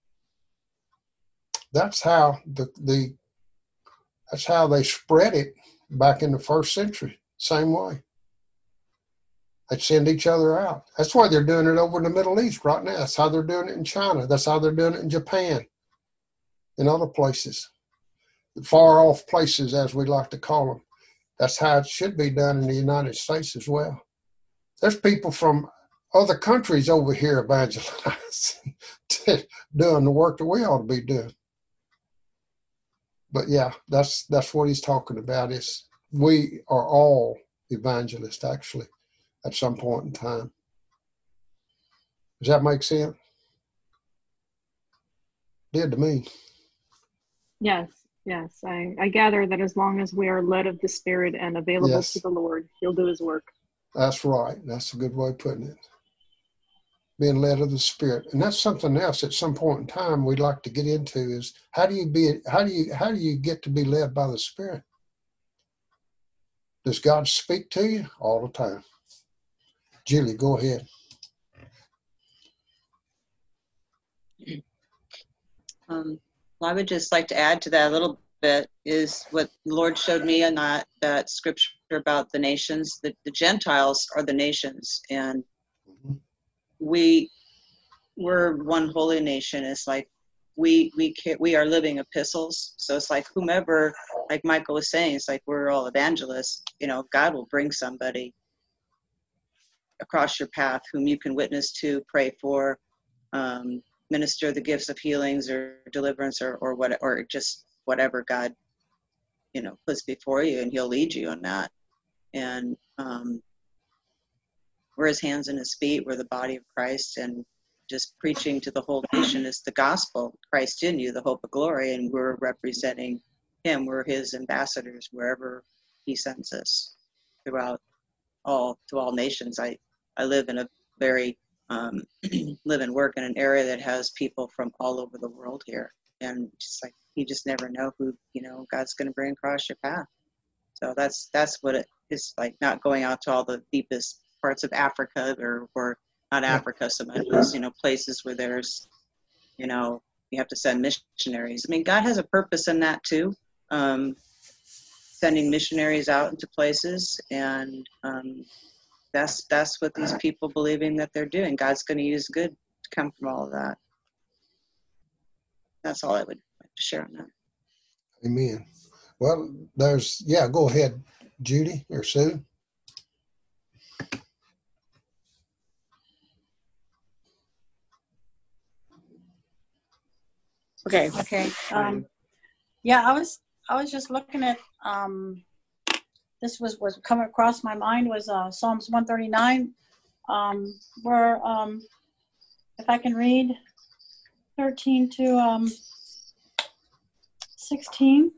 That's how the, the that's how they spread it back in the first century. Same way. They'd send each other out. That's why they're doing it over in the Middle East right now. That's how they're doing it in China. That's how they're doing it in Japan and other places. The far off places, as we like to call them. That's how it should be done in the United States as well. There's people from other countries over here evangelizing, doing the work that we ought to be doing. But yeah, that's that's what he's talking about. Is we are all evangelists, actually, at some point in time. Does that make sense? Did to me. Yes, yes. I, I gather that as long as we are led of the Spirit and available Yes. to the Lord, He'll do His work. That's right. That's a good way of putting it. Being led of the Spirit. And that's something else at some point in time we'd like to get into is how do you be how do you how do you get to be led by the Spirit? Does God speak to you? All the time. Julie, go ahead. Um, well, I would just like to add to that a little bit is what the Lord showed me in that, that scripture about the nations. The, the Gentiles are the nations, and we we're one holy nation. It's like we we can, we are living epistles. So it's like whomever, like Michael was saying, it's like we're all evangelists. You know, God will bring somebody across your path whom you can witness to, pray for, um, minister the gifts of healings or deliverance or or what or just whatever God, you know, puts before you, and He'll lead you on that. And um, we're His hands and His feet. We're the body of Christ, and just preaching to the whole nation is the gospel. Christ in you, the hope of glory, and we're representing Him. We're His ambassadors wherever He sends us throughout all to all nations. I I live in a very um, live and work in an area that has people from all over the world here, and just like you just never know who you know God's going to bring across your path. So that's that's what it is like. Not going out to all the deepest parts of Africa, or or not Africa so much as you know places where there's you know you have to send missionaries. I mean, God has a purpose in that too. Um, sending missionaries out into places, and um, that's that's what these people believing that they're doing. God's going to use good to come from all of that. That's all I would like to share on that. Amen. Well, there's, yeah, go ahead, Judy or Sue. Okay. Okay. Um, yeah, I was I was just looking at um, this was was coming across my mind was uh, Psalms one thirty-nine, um, where um, if I can read thirteen to um, sixteen,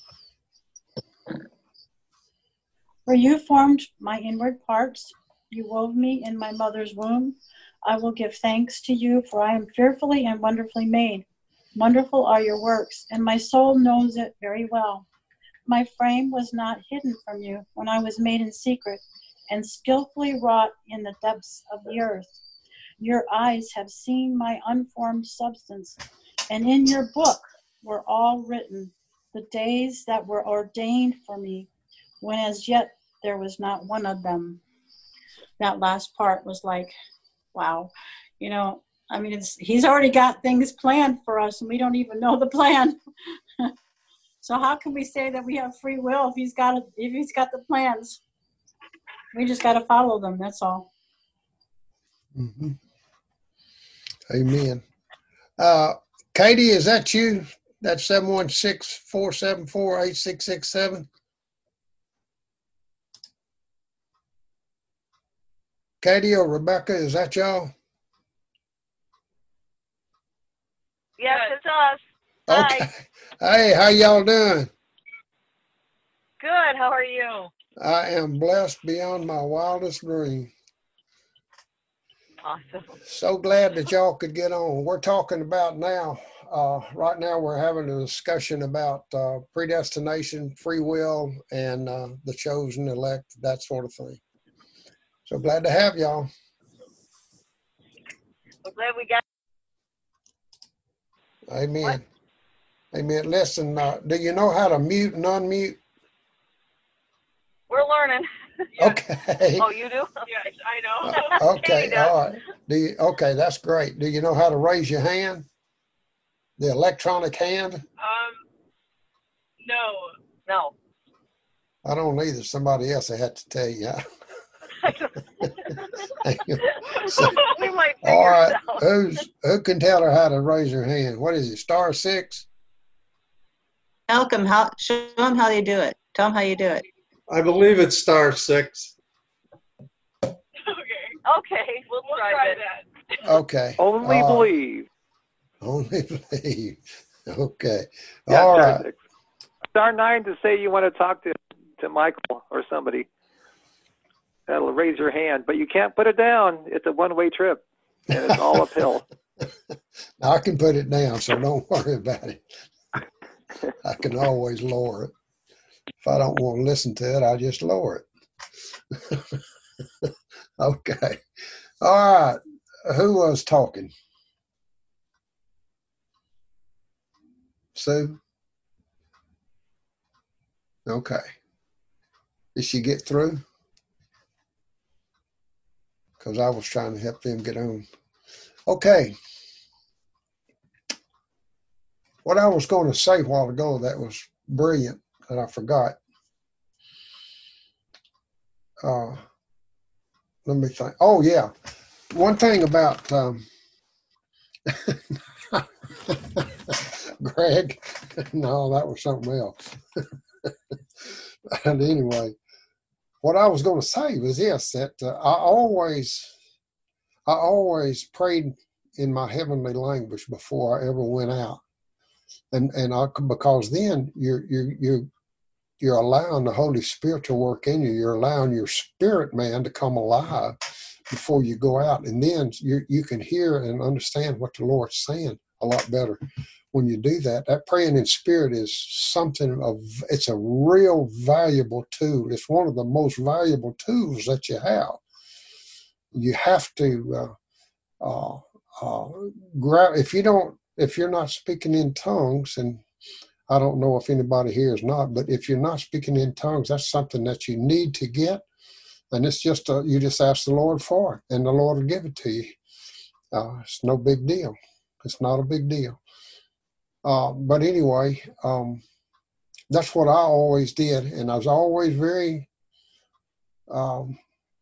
where you formed my inward parts, you wove me in my mother's womb. I will give thanks to you, for I am fearfully and wonderfully made. Wonderful are your works, and my soul knows it very well. My frame was not hidden from you when I was made in secret and skillfully wrought in the depths of the earth. Your eyes have seen my unformed substance, and in your book were all written the days that were ordained for me, when as yet there was not one of them. That last part was like, wow, you know, I mean, it's, he's already got things planned for us, and we don't even know the plan. So how can we say that we have free will if he's got it, if he's got the plans? We just got to follow them. That's all. Mm-hmm. Amen. Uh, Katie, is that you? That's seven one six, four seven four, eight six six seven. Katie or Rebecca, is that y'all? Yes, it's us. Hi. Okay. Hey, how y'all doing? Good. How are you? I am blessed beyond my wildest dream. Awesome. So glad that y'all could get on. We're talking about now, uh, right now we're having a discussion about uh, predestination, free will, and uh, the chosen elect, that sort of thing. So glad to have y'all. We're glad we got. Amen. What? Amen. Listen, uh, do you know how to mute and unmute? We're learning. Okay. Oh, you do? Yes, I know. Okay. All right. Do you, okay, that's great. Do you know how to raise your hand? The electronic hand? Um, no. No. I don't either. Somebody else had to tell you. So, We might figure all right. it out. Who's, who can tell her how to raise her hand? What is it? Star six? Malcolm, how, show them how you do it. Tell them how you do it. I believe it's star six. Okay. Okay. We'll, we'll try, try that. Okay. Only uh, believe. Only believe. Okay. Yeah, All star right. six. Star nine to say you want to talk to, to Michael or somebody. That'll raise your hand, but you can't put it down. It's a one-way trip, and it's all uphill. I can put it down, so don't worry about it. I can always lower it. If I don't want to listen to it, I just lower it. Okay. All right. Who was talking? Sue? Okay. Did she get through? Because I was trying to help them get on. Okay. What I was going to say a while ago that was brilliant that I forgot. Uh, let me think. Oh, yeah. One thing about um, Greg, no, that was something else. And anyway, what I was going to say was this, that uh, I always, I always prayed in my heavenly language before I ever went out. And and I, because then you're, you're, you're, you're allowing the Holy Spirit to work in you. You're allowing your spirit man to come alive before you go out. And then you you can hear and understand what the Lord's saying a lot better when you do that. That praying in spirit is something of, it's a real valuable tool. It's one of the most valuable tools that you have. You have to, uh, uh, uh, grab, if you don't, if you're not speaking in tongues, and I don't know if anybody here is not, but if you're not speaking in tongues, that's something that you need to get. And it's just, a, you just ask the Lord for it, and the Lord will give it to you. Uh, it's no big deal. It's not a big deal. Uh, but anyway, um, that's what I always did. And I was always very, um,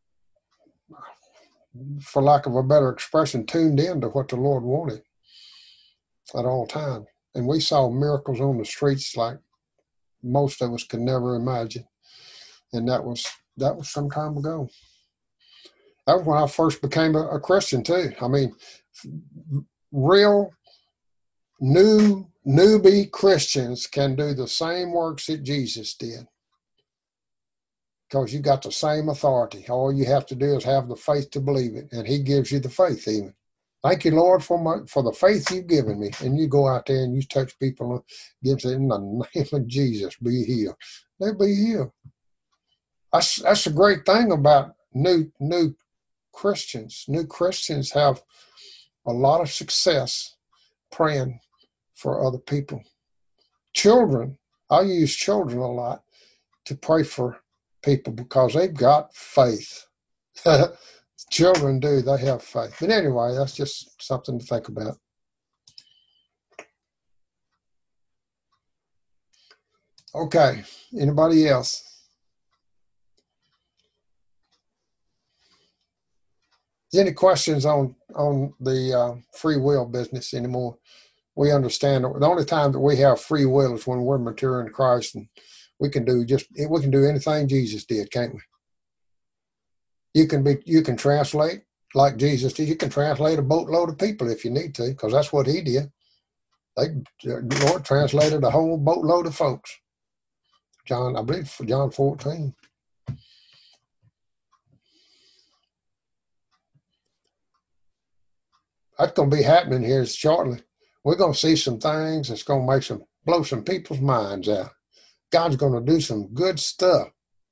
for lack of a better expression, tuned in to what the Lord wanted at all times. And we saw miracles on the streets like most of us could never imagine. And that was that was some time ago. That was when I first became a, a Christian too. I mean, real new newbie Christians can do the same works that Jesus did, because you got the same authority. All you have to do is have the faith to believe it, and he gives you the faith even. Thank you, Lord, for my for the faith you've given me. And you go out there and you touch people and give them in the name of Jesus, be healed. They be healed. That's that's a great thing about new new Christians. New Christians have a lot of success praying for other people. Children, I use children a lot to pray for people because they've got faith. Children do, they have faith. But anyway, that's just something to think about. Okay, anybody else? Is there any questions on, on the uh, free will business anymore? We understand that the only time that we have free will is when we're mature in Christ, and we can do just we can do anything Jesus did, can't we? You can be you can translate like Jesus did. You can translate a boatload of people if you need to, because that's what he did. They the Lord translated a whole boatload of folks. John, I believe for John fourteen. That's going to be happening here shortly. We're going to see some things that's going to make some blow some people's minds out. God's going to do some good stuff.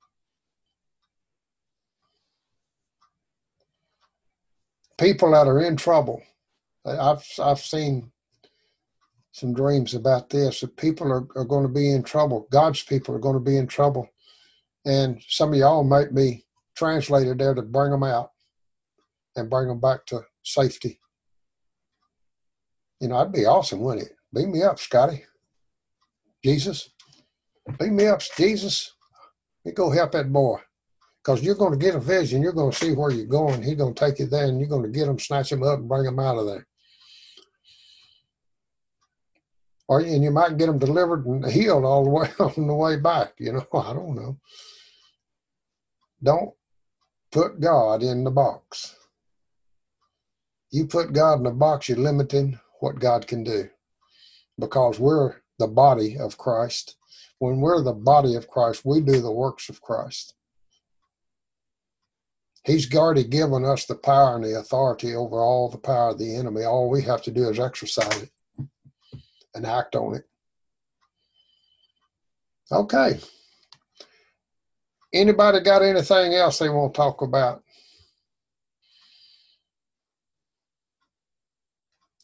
People that are in trouble. I've I've seen some dreams about this. That people are, are going to be in trouble. God's people are going to be in trouble. And some of y'all might be translated there to bring them out and bring them back to safety. You know, that'd be awesome, wouldn't it? Beam me up, Scotty. Jesus. Beam me up, Jesus. You go help that boy. Because you're going to get a vision. You're going to see where you're going. He's going to take you there, and you're going to get him, snatch him up, and bring him out of there. Or, and you might get them delivered and healed all the way on the way back. You know, I don't know. Don't put God in the box. You put God in the box, you're limiting what God can do, because we're the body of Christ. When we're the body of Christ, we do the works of Christ. He's already given us the power and the authority over all the power of the enemy. All we have to do is exercise it and act on it. Okay. Anybody got anything else they want to talk about?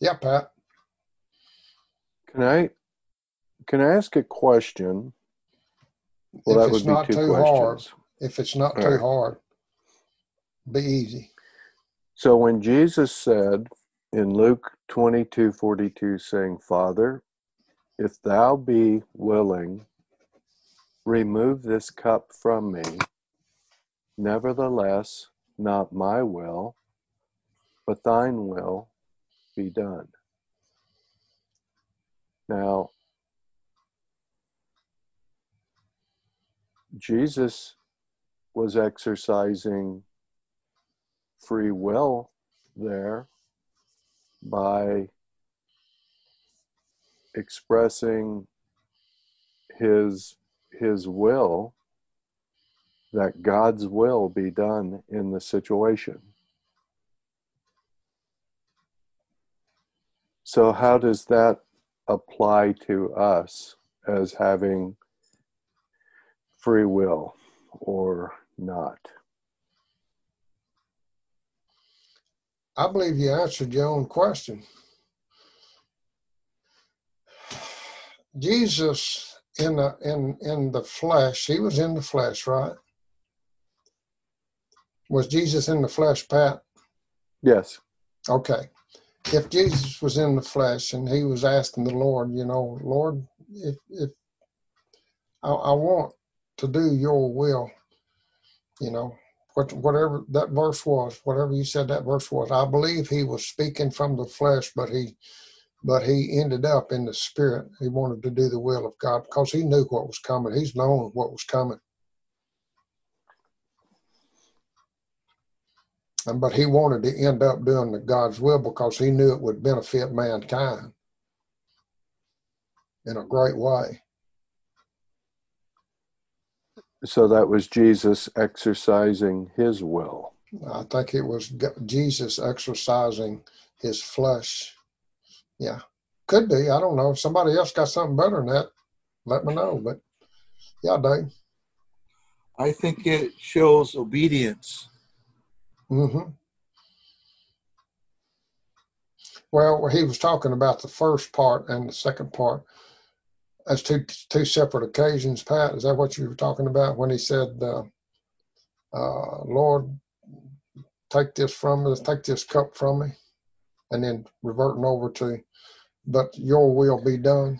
Yeah, Pat. Can I can I ask a question? Well, if that it's would be not two too hard, questions. if it's not All too right. hard, be easy. So when Jesus said in Luke twenty-two forty-two, saying, Father, if thou be willing, remove this cup from me. Nevertheless, not my will, but thine will be done. Now, Jesus was exercising free will there by expressing his his will, that God's will be done in the situation. So how does that apply to us as having free will or not? I believe you answered your own question. Jesus in the in in the flesh, he was in the flesh, right? Was Jesus in the flesh, Pat? Yes. Okay. If Jesus was in the flesh and he was asking the Lord, you know, Lord, if if I, I want to do your will, you know, what whatever that verse was, whatever you said that verse was, I believe he was speaking from the flesh, but he but he ended up in the spirit. He wanted to do the will of God because he knew what was coming. He's known what was coming. And, but he wanted to end up doing the God's will because he knew it would benefit mankind in a great way. So that was Jesus exercising his will. I think it was Jesus exercising his flesh. Yeah, could be. I don't know. If somebody else got something better than that, let me know. But yeah, Dave. I think it shows obedience. Mm-hmm. Well, he was talking about the first part and the second part as two two separate occasions. Pat, is that what you were talking about when he said, uh, uh, "Lord, take this from me, take this cup from me," and then reverting over to, "But your will be done."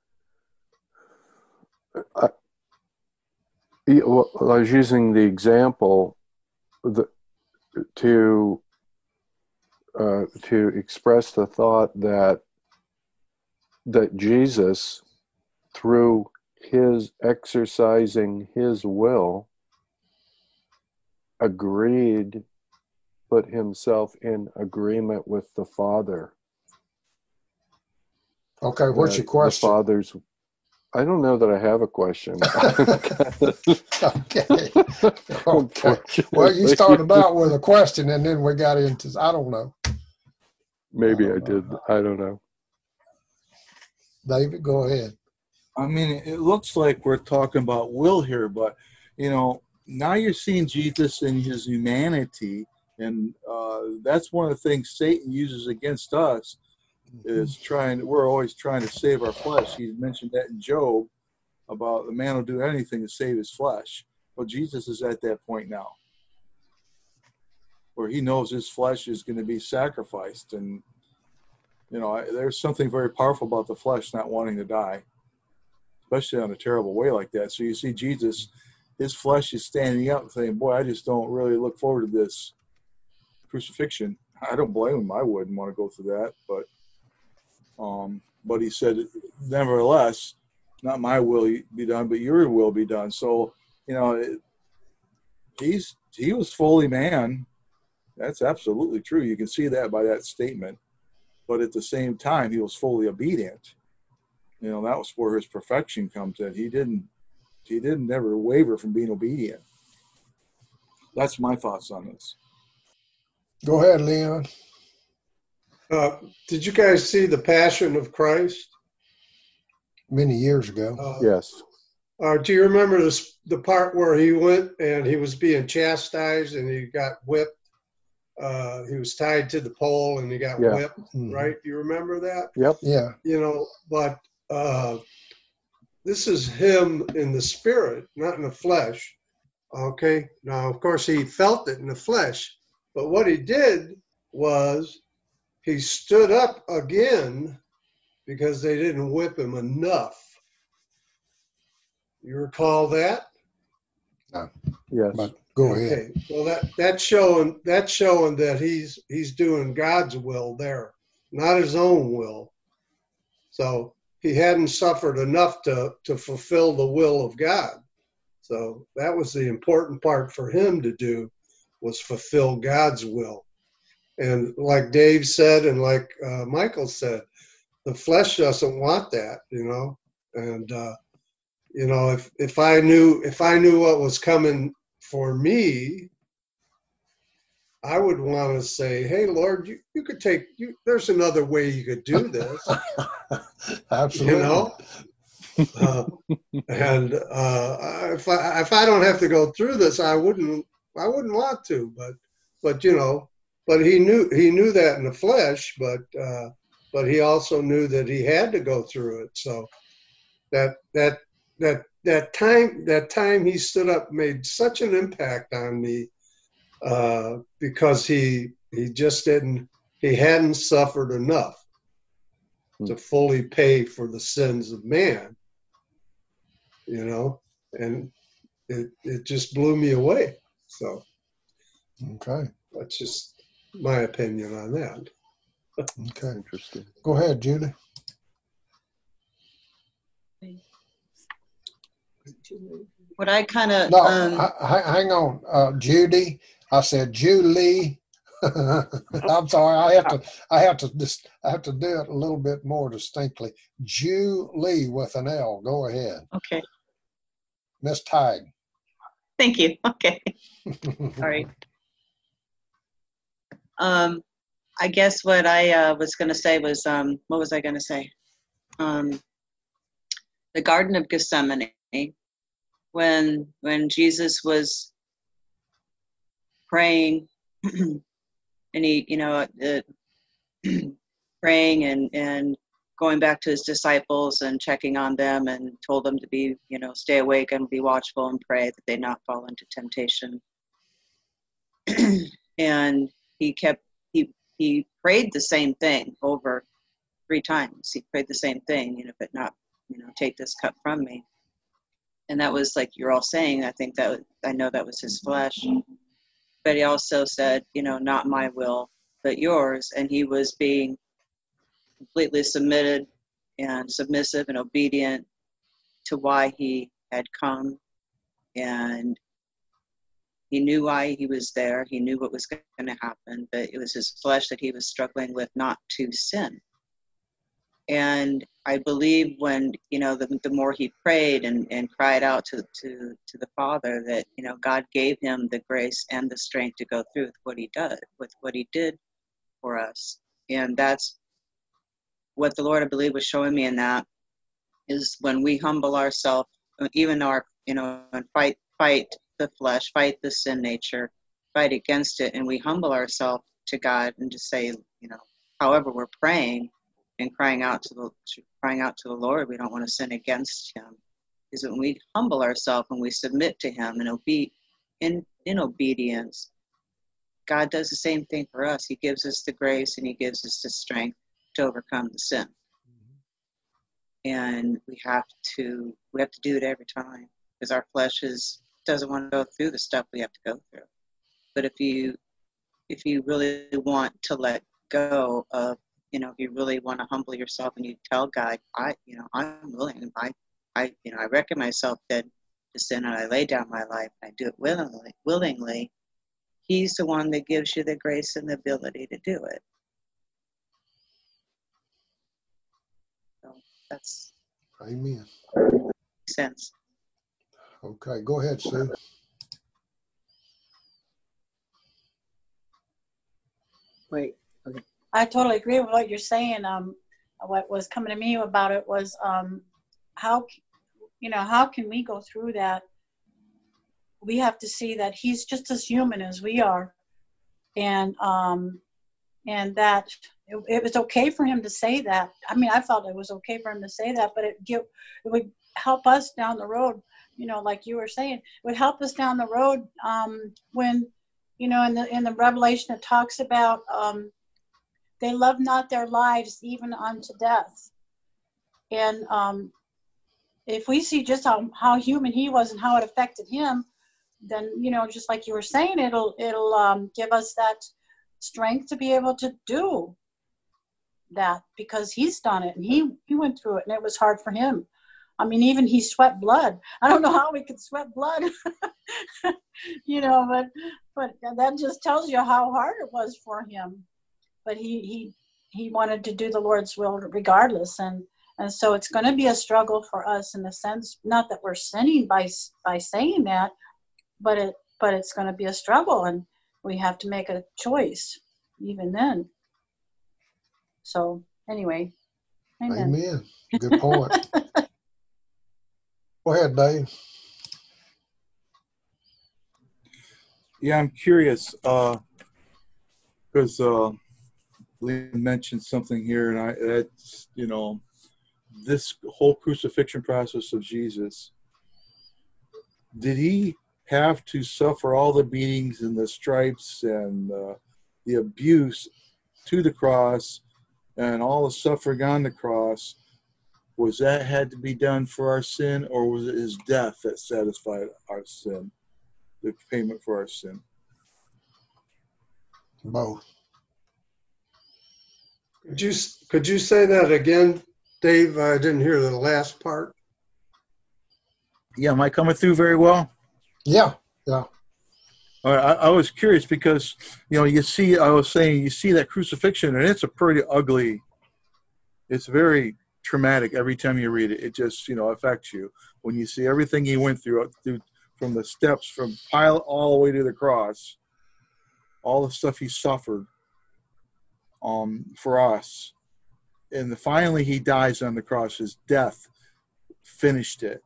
I, well, I was using the example the, to uh, to express the thought that that Jesus, through his exercising his will, agreed, put himself in agreement with the Father. Okay, what's your question? The Father's. I don't know that I have a question. okay. okay. Well, you started out with a question and then we got into, I don't know. Maybe I, I did. know. I don't know. David, go ahead. I mean, it looks like we're talking about will here, but, you know, now you're seeing Jesus in his humanity, and uh, that's one of the things Satan uses against us, is trying, we're always trying to save our flesh. He mentioned that in Job about the man will do anything to save his flesh. Well, Jesus is at that point now, where he knows his flesh is going to be sacrificed. And, you know, there's something very powerful about the flesh not wanting to die, especially on a terrible way like that. So you see Jesus, his flesh is standing up saying, boy, I just don't really look forward to this crucifixion. I don't blame him. I wouldn't want to go through that. But um, but he said, nevertheless, not my will be done, but your will be done. So, you know, it, he's he was fully man. That's absolutely true. You can see that by that statement. But at the same time, he was fully obedient. You know, that was where his perfection comes in. He didn't he didn't ever waver from being obedient. That's my thoughts on this. Go ahead, Leon. Uh, did you guys see the Passion of Christ? Many years ago. Uh, yes. Uh, do you remember this, the part where he went and he was being chastised and he got whipped uh, he was tied to the pole and he got Yeah. whipped, Mhm. right? You remember that? Yep. Yeah. You know, but uh, this is him in the spirit, not in the flesh. Okay. Now, of course, he felt it in the flesh, but what he did was he stood up again because they didn't whip him enough. You recall that? Yes. But go ahead. Okay. Well, that that's showing that's showing that he's he's doing God's will there, not his own will. So he hadn't suffered enough to to fulfill the will of God. So that was the important part for him to do, was fulfill God's will. And like Dave said, and like uh, Michael said, the flesh doesn't want that, you know. And uh, you know, if if I knew if I knew what was coming for me, I would want to say, "Hey, Lord, you, you could take you. There's another way you could do this." Absolutely. You know. Uh, and uh, if I if I don't have to go through this, I wouldn't I wouldn't want to. But but you know, but he knew he knew that in the flesh. But uh, but he also knew that he had to go through it. So that that that that time that time he stood up made such an impact on me, uh, because he he just didn't he hadn't suffered enough to fully pay for the sins of man. You know, and it it just blew me away. So Okay. that's just my opinion on that. Okay. Interesting. Go ahead, Judy. What I kind of No, um, h- h- hang on, uh, Judy. I said Julie. I'm sorry. I have to. I have to. Dis- I have to do it a little bit more distinctly. Julie with an L. Go ahead, okay. Miss Tag. Thank you. Okay. All right. Um, I guess what I uh, was going to say was, um, what was I going to say? Um, the Garden of Gethsemane, when when Jesus was praying, and he, you know, uh, praying and and going back to his disciples and checking on them, and told them to be, you know, stay awake and be watchful and pray that they not fall into temptation. And he kept he he prayed the same thing over three times. He prayed the same thing, you know, but not, you know, take this cup from me. And that was like you're all saying. I think that I know that was his flesh, but he also said, you know, not my will but yours. And he was being completely submitted and submissive and obedient to why he had come, and he knew why he was there. He knew what was going to happen, but it was his flesh that he was struggling with not to sin. And I believe when, you know, the, the more he prayed and, and cried out to, to, to the Father, that, you know, God gave him the grace and the strength to go through with what he did, with what he did for us. And that's what the Lord, I believe, was showing me in that, is when we humble ourselves, even our, you know, and fight, fight the flesh, fight the sin nature, fight against it, and we humble ourselves to God and just say, you know, however we're praying and crying out to the crying out to the Lord, we don't want to sin against him. Is when we humble ourselves and we submit to him and obe- in in obedience, God does the same thing for us. He gives us the grace and he gives us the strength to overcome the sin. And we have to we have to do it every time, because our flesh is doesn't want to go through the stuff we have to go through. But if you if you really want to let go of, you know, if you really want to humble yourself and you tell God, I, you know, I'm willing. I, I, you know, I reckon myself dead to sin, and I lay down my life, and I do it willingly. Willingly, he's the one that gives you the grace and the ability to do it. So that's Amen. makes sense. Okay, go ahead, Sue. Wait. Okay. I totally agree with what you're saying. Um, what was coming to me about it was, um, how, you know, how can we go through that? We have to see that he's just as human as we are. and um, and that it, it was okay for him to say that. I mean, I felt it was okay for him to say that, but it give it would help us down the road. You know, like you were saying, it would help us down the road um, when, you know, in the in the Revelation it talks about um, they love not their lives even unto death, and um, if we see just how, how human he was and how it affected him, then, you know, just like you were saying, it'll it'll um, give us that strength to be able to do that, because he's done it and he he went through it and it was hard for him. I mean, even he sweat blood. I don't know how we could sweat blood, you know, but but that just tells you how hard it was for him. But he he he wanted to do the Lord's will regardless, and and so it's going to be a struggle for us in the sense, not that we're sinning by by saying that, but it but it's going to be a struggle, and we have to make a choice even then. So anyway, amen. Amen. Good point. Go ahead, Dave. Yeah, I'm curious because uh, uh, Lee mentioned something here, and I that's you know this whole crucifixion process of Jesus. Did he have to suffer all the beatings and the stripes and uh, the abuse to the cross and all the suffering on the cross? Was that had to be done for our sin, or was it his death that satisfied our sin, the payment for our sin? Both. Could you could you say that again, Dave? I didn't hear the last part. Yeah, am I coming through very well? Yeah, yeah. All right, I, I was curious because, you know, you see, I was saying, you see that crucifixion, and it's a pretty ugly, it's very traumatic every time you read it. It just, you know, affects you. When you see everything he went through, through from the steps, from Pilate all the way to the cross, all the stuff he suffered um, for us. And the, finally he dies on the cross. His death finished it.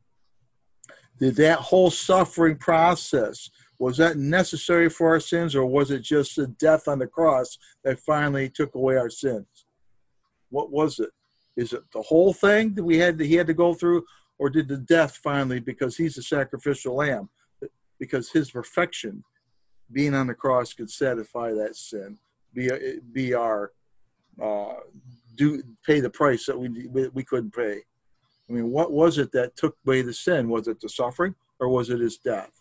Did that whole suffering process, was that necessary for our sins, or was it just the death on the cross that finally took away our sins? What was it? Is it the whole thing that we had to, he had to go through, or did the death finally, because he's a sacrificial lamb, because his perfection being on the cross could satisfy that sin, be be our uh, do pay the price that we we couldn't pay? I mean, what was it that took away the sin? Was it the suffering, or was it his death?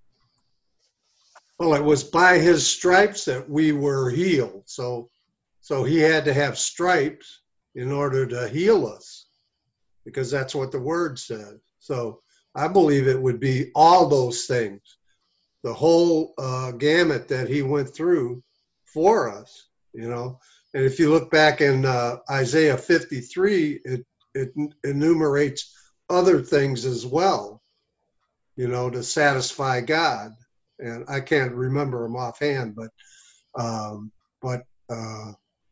Well, it was by his stripes that we were healed. So, so he had to have stripes in order to heal us, because that's what the word said. So I believe it would be all those things, the whole uh, gamut that he went through for us, you know. And if you look back in uh, Isaiah fifty-three, it it enumerates other things as well, you know, to satisfy God. And I can't remember them offhand, but um, but uh,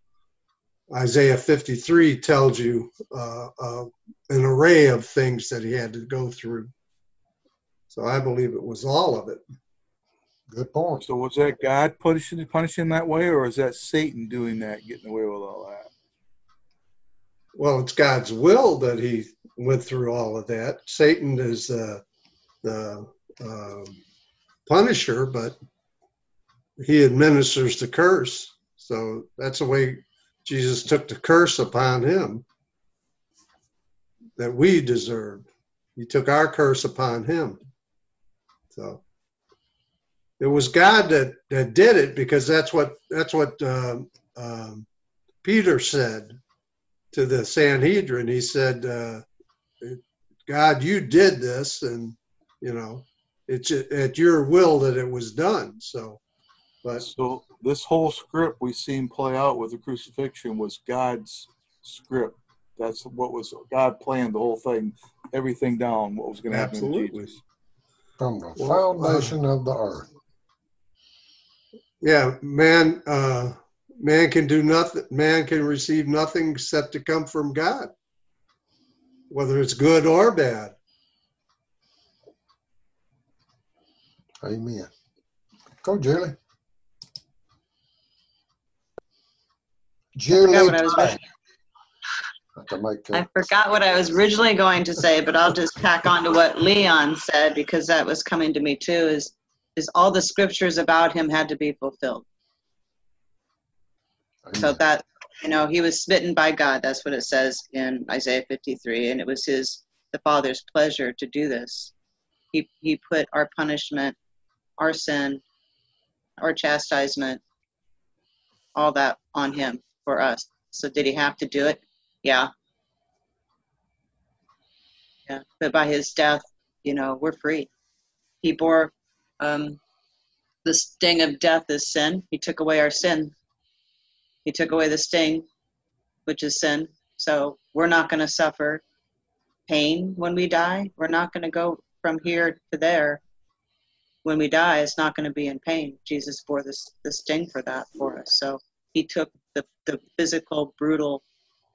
Isaiah fifty-three tells you uh, uh, an array of things that he had to go through. So I believe it was all of it. Good point. So was that God punishing punishing that way, or is that Satan doing that, getting away with all that? Well, it's God's will that he went through all of that. Satan is uh, the um, punisher, but he administers the curse. So that's the way Jesus took the curse upon him that we deserved. He took our curse upon him. So it was God that, that did it, because that's what that's what um, um, Peter said to the Sanhedrin. He said, uh, God, you did this, and, you know, it's at your will that it was done. So, but so this whole script we seen play out with the crucifixion was God's script. That's what was God planned the whole thing, everything down, what was going to happen to Jesus. From the foundation uh, of the earth. Yeah, man, uh, man can do nothing. Man can receive nothing except to come from God, whether it's good or bad. Amen. Go, Julie. Julie, I forgot what I was Ty. To make a- I forgot what I was originally going to say, but I'll just tack on to what Leon said because that was coming to me too. Is is all the scriptures about him had to be fulfilled. So that, you know, he was smitten by God. That's what it says in Isaiah fifty-three, and it was his the Father's pleasure to do this. He he put our punishment, our sin, our chastisement, all that on him for us. So did he have to do it? Yeah. Yeah. But by his death, you know, we're free. He bore um, the sting of death is sin. He took away our sin. He took away the sting, which is sin. So we're not going to suffer pain when we die. We're not going to go from here to there. When we die, it's not going to be in pain. Jesus bore this the sting for that for us. So he took the, the physical, brutal,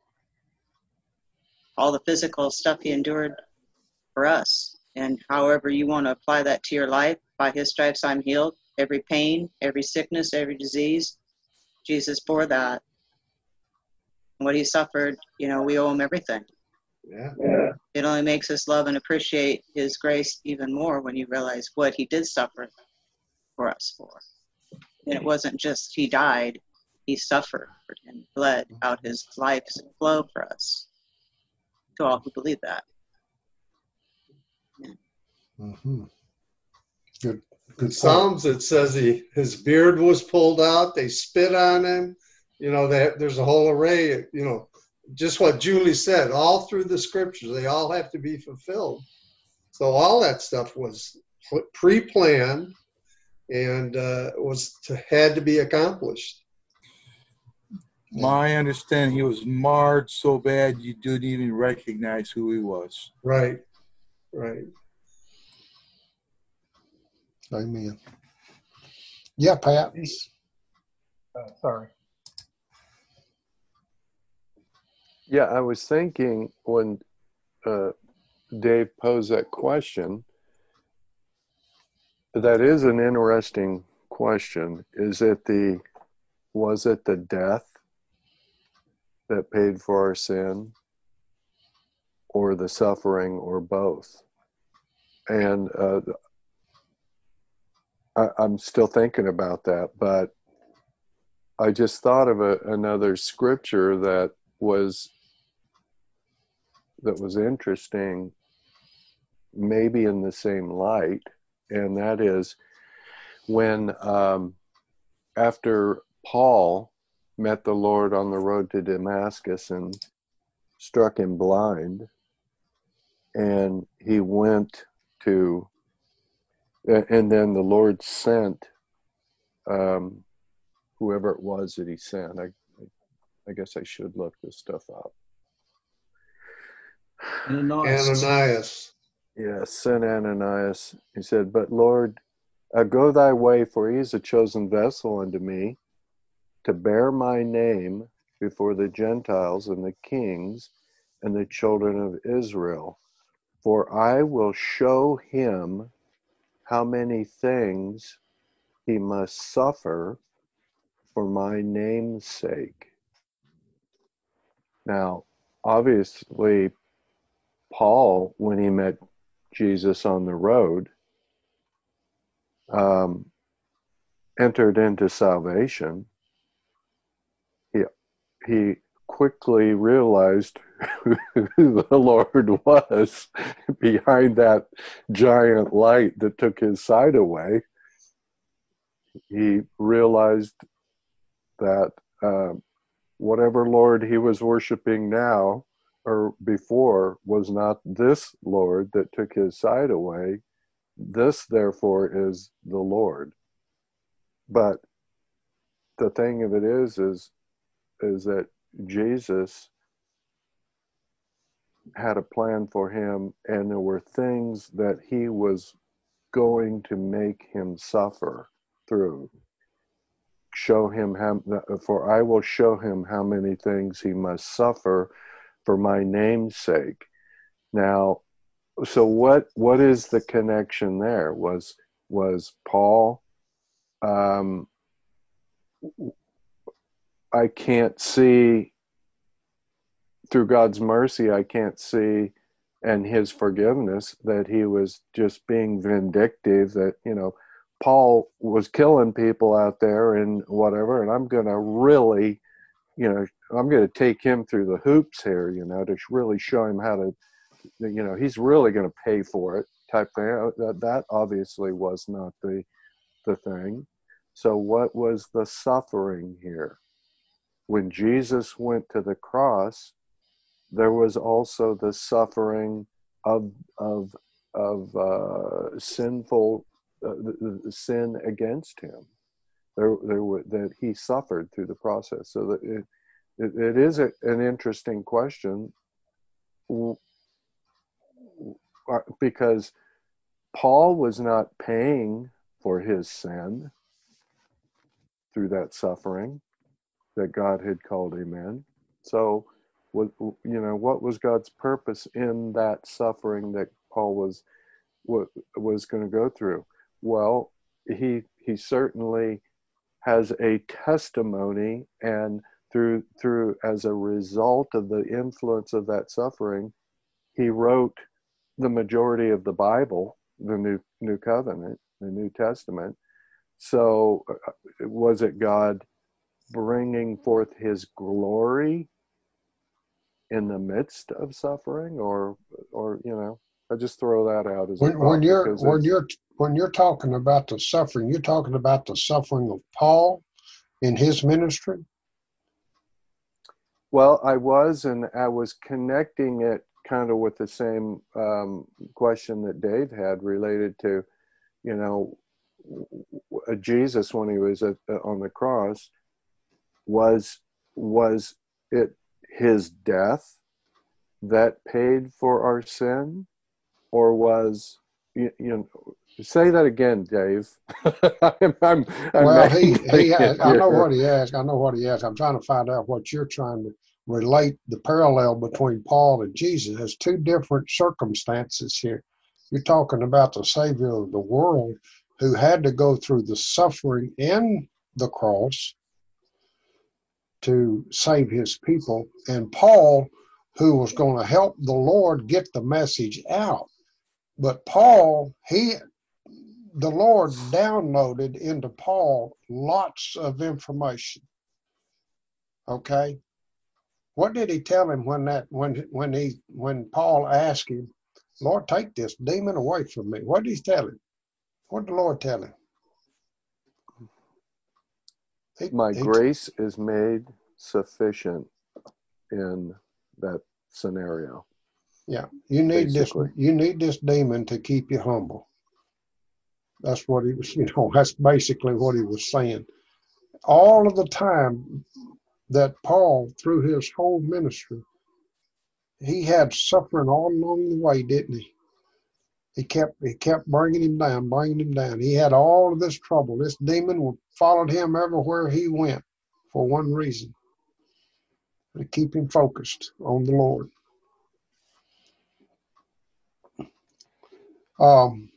all the physical stuff he endured for us. And however you want to apply that to your life, by his stripes I'm healed. Every pain, every sickness, every disease, Jesus bore that. And what he suffered, you know, we owe him everything. Yeah. It only makes us love and appreciate his grace even more when you realize what he did suffer for us for. And it wasn't just he died, he suffered and bled out his life's flow for us, to all who believe that. Yeah. Mm-hmm. Good. Good In Psalms, it says he his beard was pulled out. They spit on him. You know, that there's a whole array. You know, just what Julie said. All through the scriptures, they all have to be fulfilled. So all that stuff was pre-planned and uh, was to, had to be accomplished. My understanding, he was marred so bad you didn't even recognize who he was. Right, right. Amen. Yeah, Pat. Uh, sorry. Yeah, I was thinking when uh, Dave posed that question, that is an interesting question. Is it the, was it the death that paid for our sin, or the suffering, or both? And uh, I, I'm still thinking about that, but I just thought of a, another scripture that was that was interesting, maybe in the same light, and that is when um, after Paul met the Lord on the road to Damascus and struck him blind, and he went to, and then the Lord sent um, whoever it was that he sent. I, I guess I should look this stuff up. Ananias. Ananias. Yes, sent Ananias. He said, "But Lord, uh, go thy way, for he is a chosen vessel unto me, to bear my name before the Gentiles and the kings and the children of Israel. For I will show him how many things he must suffer for my name's sake." Now, obviously, Paul, when he met Jesus on the road, um, entered into salvation. He, he quickly realized who the Lord was behind that giant light that took his sight away. He realized that uh, whatever Lord he was worshiping now or before was not this Lord that took his sight away. This, therefore, is the Lord. But the thing of it is, is, is that Jesus had a plan for him, and there were things that he was going to make him suffer through. Show him how, for I will show him how many things he must suffer for my name's sake. Now, so what? What is the connection there? Was was Paul? Um, I can't see, through God's mercy, I can't see, and his forgiveness, that he was just being vindictive, that, you know, Paul was killing people out there and whatever, and I'm going to really, you know, I'm going to take him through the hoops here, you know, to really show him how to, you know, he's really going to pay for it type thing. That, that obviously was not the, the thing. So what was the suffering here? When Jesus went to the cross, there was also the suffering of of of uh, sinful uh, the, the sin against him. There, there were that he suffered through the process. So that it, it, it is a, an interesting question, because Paul was not paying for his sin through that suffering that God had called him in. So, what, you know, what was God's purpose in that suffering that Paul was was going to go through? Well, he he certainly has a testimony, and through through as a result of the influence of that suffering, he wrote the majority of the Bible, the New New Covenant, the New Testament. So, was it God bringing forth his glory in the midst of suffering, or or you know, I just throw that out as when, a when thought, you're because when it's, you're when you're talking about the suffering, you're talking about the suffering of Paul in his ministry. well, I was, and I was connecting it kind of with the same um, question that Dave had related to, you know, Jesus when he was at, on the cross. Was was it his death that paid for our sin, or was, you, you know, say that again, Dave? I'm, I'm, I'm Well, he he. I here. know what he asked. I know what he asked. I'm trying to find out what you're trying to relate the parallel between Paul and Jesus. There's two different circumstances here. You're talking about the Savior of the world who had to go through the suffering and the cross to save his people, and Paul, who was going to help the Lord get the message out. But Paul, he, the Lord downloaded into Paul lots of information. Okay, what did he tell him when that when when he when Paul asked him, Lord, take this demon away from me? What did he tell him? What did the Lord tell him? He, My he, grace is made sufficient in that scenario. Yeah, you need basically. this. You need this demon to keep you humble. That's what he was. You know, that's basically what he was saying. All of the time that Paul, through his whole ministry, he had suffering all along the way, didn't he? He kept he kept bringing him down, bringing him down. He had all of this trouble. This demon followed him everywhere he went for one reason: to keep him focused on the Lord. Um.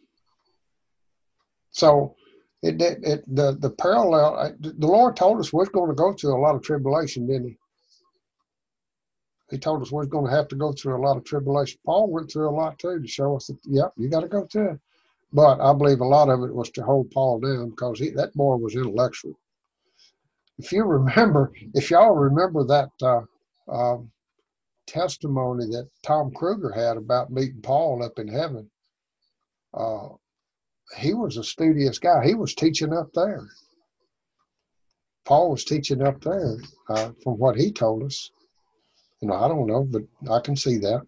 So, it, it, it the the parallel. The Lord told us we're going to go through a lot of tribulation, didn't he? He told us we're going to have to go through a lot of tribulation. Paul went through a lot too to show us that, yep, you got to go through it. But I believe a lot of it was to hold Paul down, because he, that boy was intellectual. If you remember, if y'all remember that uh, um, testimony that Tom Kruger had about meeting Paul up in heaven, uh, he was a studious guy. He was teaching up there. Paul was teaching up there, uh, from what he told us. You know, I don't know, but I can see that.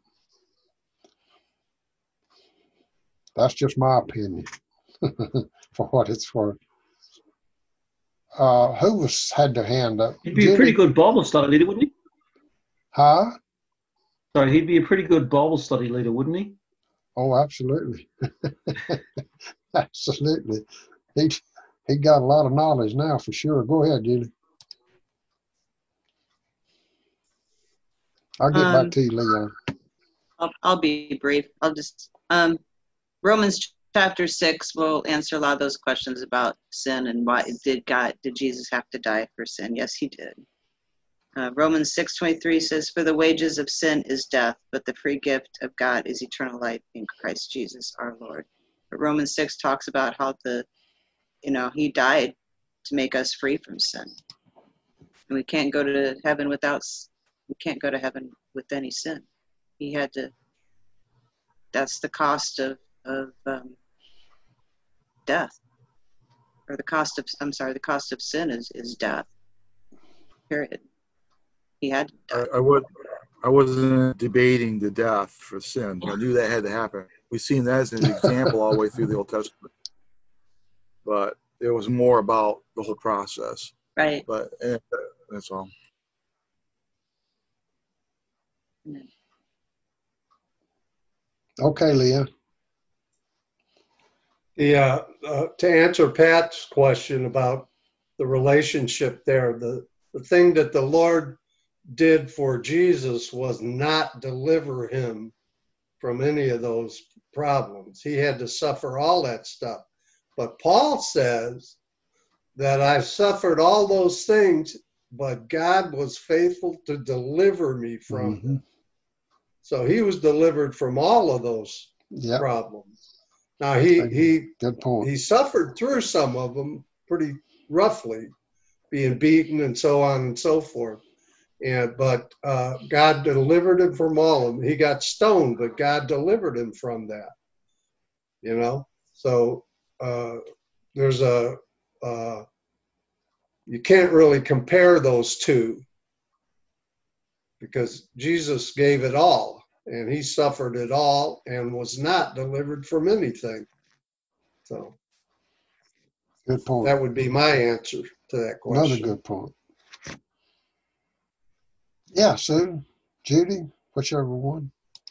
That's just my opinion, for what it's worth. Uh, who was had their hand up? He'd be Julie? a pretty good Bible study leader, wouldn't he? Huh? Sorry, he'd be a pretty good Bible study leader, wouldn't he? Oh, absolutely. Absolutely. He he got a lot of knowledge now, for sure. Go ahead, Julie. I'll get Um, back to you, Leon. I'll, I'll be brief. I'll just, um, Romans chapter six will answer a lot of those questions about sin and why did God, did Jesus have to die for sin? Yes, he did. Uh, Romans six twenty-three says, "For the wages of sin is death, but the free gift of God is eternal life in Christ Jesus our Lord." But Romans six talks about how the, you know, he died to make us free from sin. And we can't go to heaven without, we can't go to heaven with any sin. He had to, that's the cost of, of um, death. Or the cost of, I'm sorry, the cost of sin is, is death. Period. He had to die. I, I would. I wasn't debating the death for sin. I knew that had to happen. We've seen that as an example all the way through the Old Testament. But it was more about the whole process. Right. But eh, that's all. Okay, Leah. Yeah, uh, to answer Pat's question about the relationship there, the, the thing that the Lord did for Jesus was not deliver him from any of those problems. He had to suffer all that stuff. But Paul says that I've suffered all those things, but God was faithful to deliver me from Mm-hmm. them. So he was delivered from all of those Yep. problems. Now he he Good point. he suffered through some of them pretty roughly, being beaten and so on and so forth. And but uh, God delivered him from all of them. He got stoned, but God delivered him from that. You know, so uh, there's a uh, you can't really compare those two because Jesus gave it all, and he suffered it all, and was not delivered from anything. So Good point. that would be my answer to that question. Another good point. Yeah, Sue, Judy, whichever one.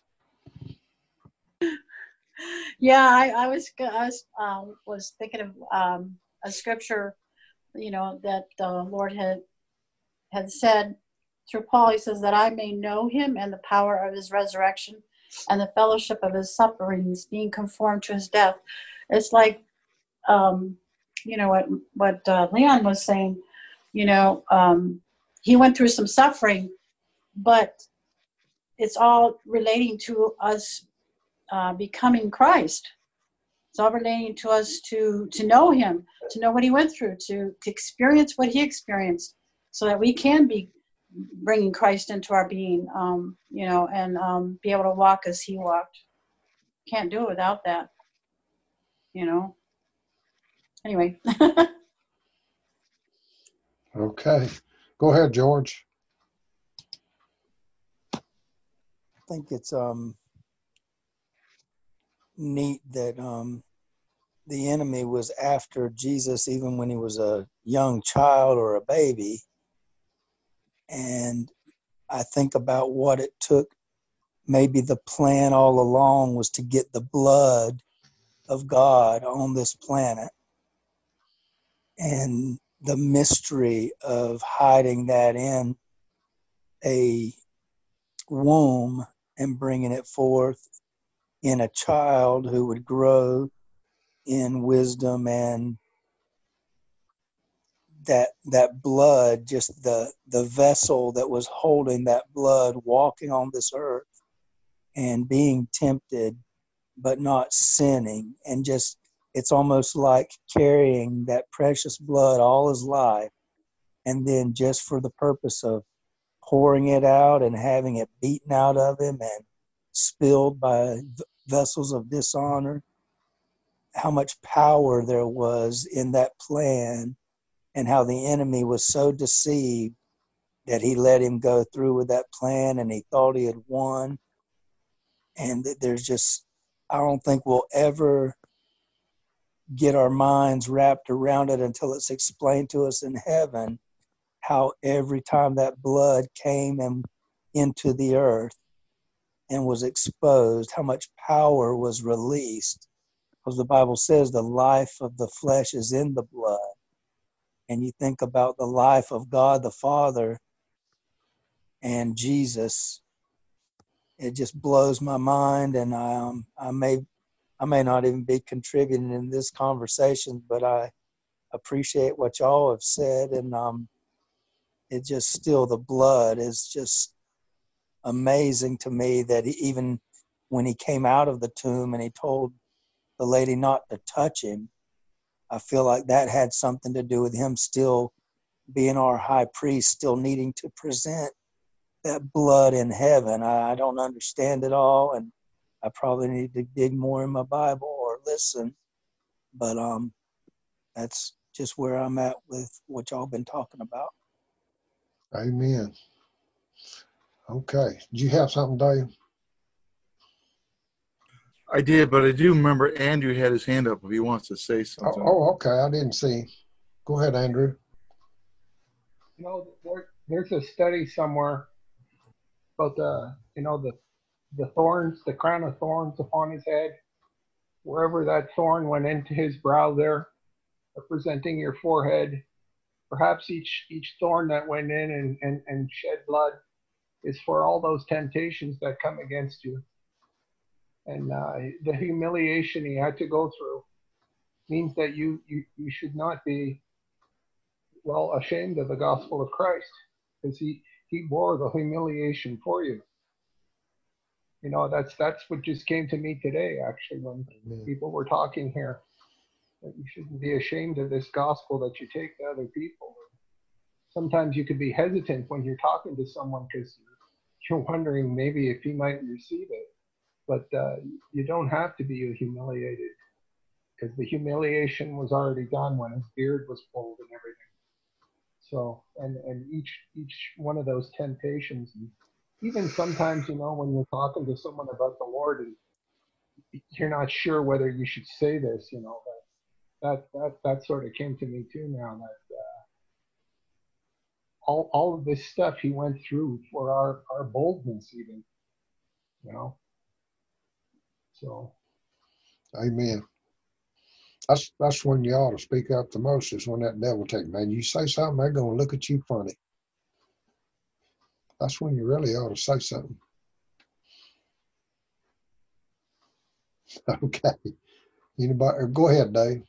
Yeah, I, I was I was um, was thinking of um, a scripture, you know, that the Lord had had said through Paul. He says that I may know him and the power of his resurrection and the fellowship of his sufferings, being conformed to his death. It's like, um, you know, what what uh, Leon was saying. You know, um, he went through some suffering, but it's all relating to us uh, becoming Christ. It's all relating to us to to know him, to know what he went through, to, to experience what he experienced, so that we can be bringing Christ into our being, um, you know, and um, be able to walk as he walked. Can't do it without that, you know. Anyway. Okay. Go ahead, George. I think it's um neat that um the enemy was after Jesus even when he was a young child or a baby. And I think about what it took. Maybe the plan all along was to get the blood of God on this planet, and the mystery of hiding that in a womb and bringing it forth in a child who would grow in wisdom, and that that blood, just the the vessel that was holding that blood, walking on this earth and being tempted but not sinning, and just it's almost like carrying that precious blood all his life, and then just for the purpose of pouring it out and having it beaten out of him and spilled by vessels of dishonor. How much power there was in that plan, and how the enemy was so deceived that he let him go through with that plan, and he thought he had won. And there's just, I don't think we'll ever get our minds wrapped around it until it's explained to us in heaven, how every time that blood came and into the earth and was exposed, how much power was released. Because the Bible says the life of the flesh is in the blood. And you think about the life of God the Father and Jesus, it just blows my mind. And I, um, I may, I may not even be contributing in this conversation, but I appreciate what y'all have said. And um, it just still, the blood is just amazing to me that he, even when he came out of the tomb and he told the lady not to touch him, I feel like that had something to do with him still being our high priest, still needing to present that blood in heaven. I, I don't understand it all, and I probably need to dig more in my Bible or listen, but um, that's just where I'm at with what y'all been talking about. Amen. Okay. Did you have something, Dave? I did, but I do remember Andrew had his hand up if he wants to say Oh, something. oh okay. I didn't see. Go ahead, Andrew. You know, there, there's a study somewhere about the, you know, the the thorns, the crown of thorns upon his head, wherever that thorn went into his brow there, representing your forehead. Perhaps each each thorn that went in and, and, and shed blood is for all those temptations that come against you. And uh, the humiliation he had to go through means that you, you, you should not be, well, ashamed of the gospel of Christ, because he, he bore the humiliation for you. You know, that's that's what just came to me today, actually, when Amen. people were talking here, that you shouldn't be ashamed of this gospel that you take to other people. Sometimes you could be hesitant when you're talking to someone because you're wondering maybe if he might receive it. But uh, you don't have to be humiliated, because the humiliation was already done when his beard was pulled and everything. So, and, and each each one of those temptations, and even sometimes, you know, when you're talking to someone about the Lord and you're not sure whether you should say this, you know, that that that, that sort of came to me too now, that uh, all all of this stuff he went through for our, our boldness even, you know. So, Amen. That's that's when you ought to speak up the most, is when that devil take, man, you say something, they're going to look at you funny. That's when you really ought to say something. Okay. Anybody? Go ahead, Dave.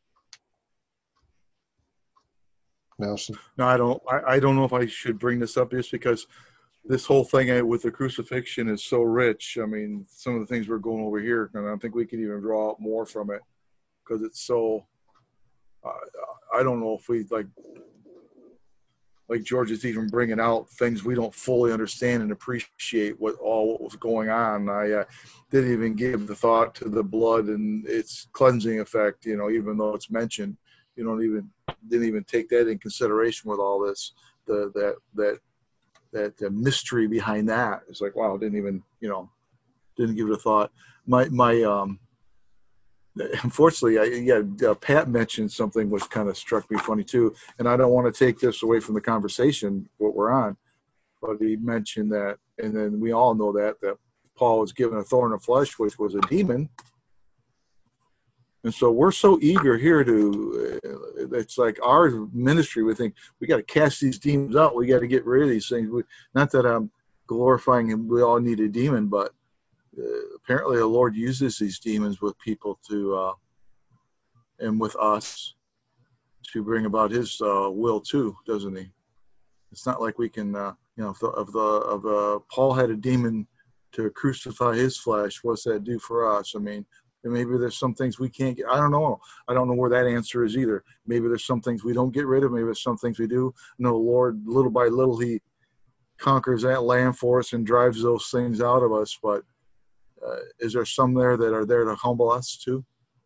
Nelson. No, I don't. I, I don't know if I should bring this up just because this whole thing with the crucifixion is so rich. I mean, some of the things we're going over here, and I think we could even draw out more from it because it's so. Uh, I don't know if we like. Like George is even bringing out things we don't fully understand and appreciate what all what was going on. I uh, didn't even give the thought to the blood and its cleansing effect. You know, even though it's mentioned, you don't even didn't even take that in consideration with all this. The that that that the mystery behind that is like, wow, didn't even you know didn't give it a thought. My my um. Unfortunately, I, yeah, uh, Pat mentioned something which kind of struck me funny too, and I don't want to take this away from the conversation what we're on, but he mentioned that, and then we all know that that Paul was given a thorn of flesh, which was a demon, and so we're so eager here to. Uh, it's like our ministry. We think we got to cast these demons out. We got to get rid of these things. We, not that I'm glorifying him. We all need a demon, but. Uh, apparently the Lord uses these demons with people to, uh, and with us to bring about his uh, will too, doesn't he? It's not like we can, uh, you know, if the, if the, of uh, Paul had a demon to crucify his flesh, what's that do for us? I mean, maybe there's some things we can't get. I don't know. I don't know where that answer is either. Maybe there's some things we don't get rid of. Maybe there's some things we do. No, the Lord, little by little, he conquers that land for us and drives those things out of us. But Uh, is there some there that are there to humble us too?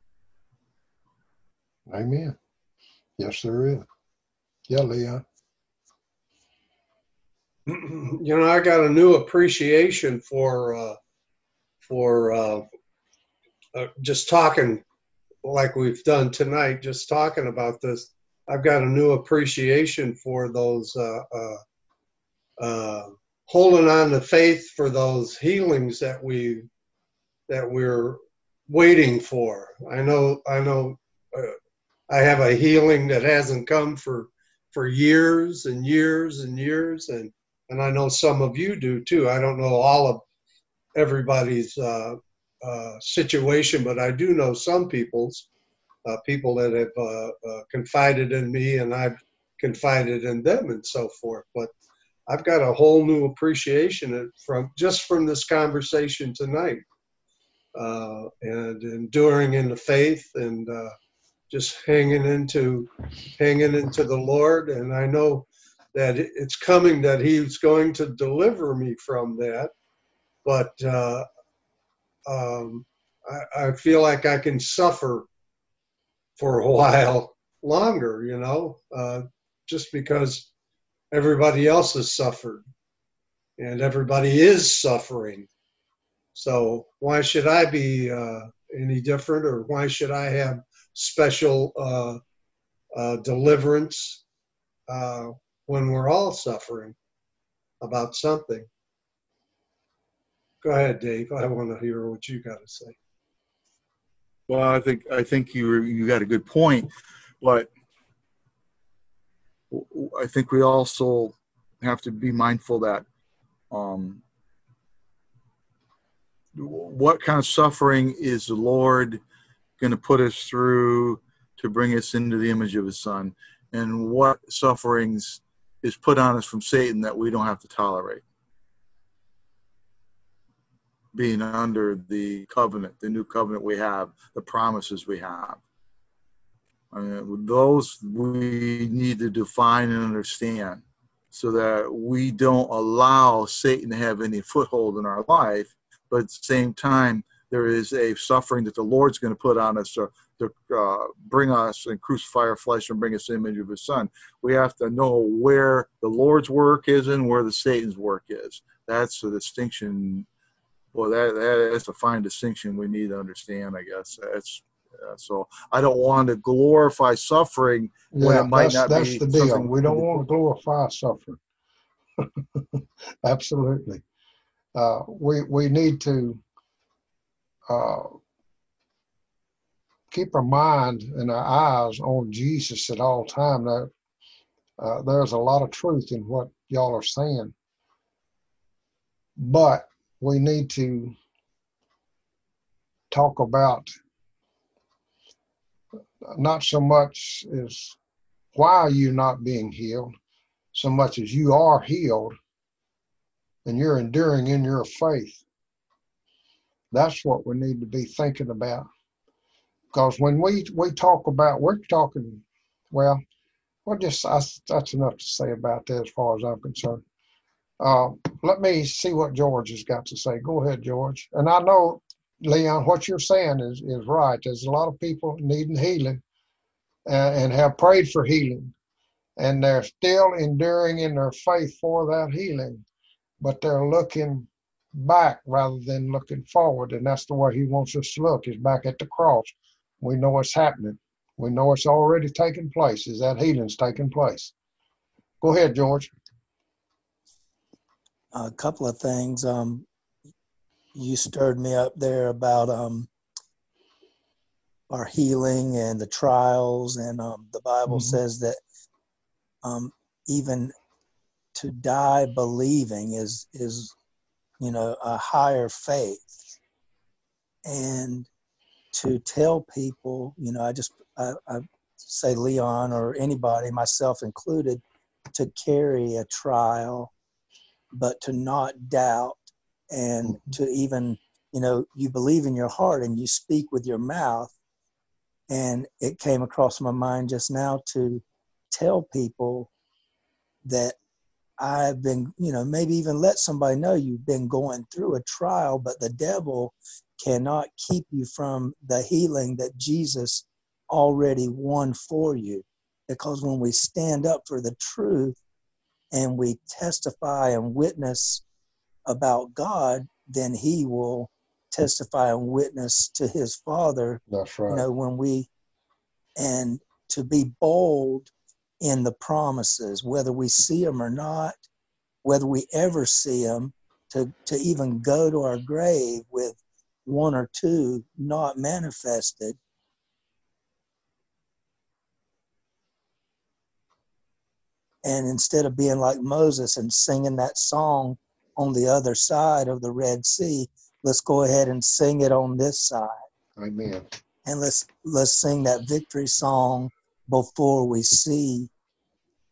Amen. Yes, there is. Yeah, Leon. You know, I got a new appreciation for uh, for uh, uh, just talking like we've done tonight, just talking about this. I've got a new appreciation for those uh, uh, uh, holding on to faith for those healings that we that we're waiting for. I know, I know, uh, I have a healing that hasn't come for for years and years and years, and and I know some of you do too. I don't know all of everybody's uh, uh, situation, but I do know some people's uh, people that have uh, uh, confided in me, and I've confided in them and so forth. But I've got a whole new appreciation from just from this conversation tonight, uh, and enduring in the faith and uh, just hanging into hanging into the Lord. And I know that it's coming, that He's going to deliver me from that. But uh, um, I, I feel like I can suffer for a while longer, you know, uh, just because everybody else has suffered and everybody is suffering. So why should I be uh, any different, or why should I have special uh, uh, deliverance uh, when we're all suffering about something? Go ahead, Dave. I want to hear what you got to say. Well, I think I think you you got a good point, but I think we also have to be mindful that um, what kind of suffering is the Lord going to put us through to bring us into the image of His Son, and what sufferings is put on us from Satan that we don't have to tolerate, being under the covenant, the new covenant we have, the promises we have. I mean, those we need to define and understand so that we don't allow Satan to have any foothold in our life, but at the same time, there is a suffering that the Lord's going to put on us to, to uh, bring us and crucify our flesh and bring us in the image of His Son. We have to know where the Lord's work is and where the Satan's work is. That's the distinction. Well, that, that that's a fine distinction we need to understand, I guess. That's uh, so I don't want to glorify suffering when Yeah, it might that's not that's be the deal. something. We don't want to glorify suffering. Absolutely. Uh, we we need to uh, keep our mind and our eyes on Jesus at all time. Now, uh, there's a lot of truth in what y'all are saying, but we need to talk about not so much as why are you not being healed, so much as you are healed and you're enduring in your faith. That's what we need to be thinking about. Because when we, we talk about, we're talking, well, well, just I, that's enough to say about that as far as I'm concerned. Uh, let me see what George has got to say. Go ahead, George. And I know, Leon, what you're saying is, is right. There's a lot of people needing healing and, and have prayed for healing, and they're still enduring in their faith for that healing, but they're looking back rather than looking forward. And that's the way He wants us to look, is back at the cross. We know it's happening. We know it's already taken place, is that healing's taking place. Go ahead, George. A couple of things. Um, you stirred me up there about um, our healing and the trials, and um, the Bible mm-hmm. says that um, even to die believing is is you know a higher faith, and to tell people, you know, I just I, I say Leon or anybody, myself included, to carry a trial, but to not doubt, and to even, you know, you believe in your heart and you speak with your mouth. And it came across my mind just now to tell people that I've been, you know, maybe even let somebody know you've been going through a trial, but the devil cannot keep you from the healing that Jesus already won for you. Because when we stand up for the truth and we testify and witness about God, then He will testify and witness to His Father. That's right. You know, when we, and to be bold in the promises, whether we see them or not, whether we ever see them, to, to even go to our grave with one or two not manifested. And instead of being like Moses and singing that song on the other side of the Red Sea, let's go ahead and sing it on this side. Amen. And let's let's sing that victory song before we see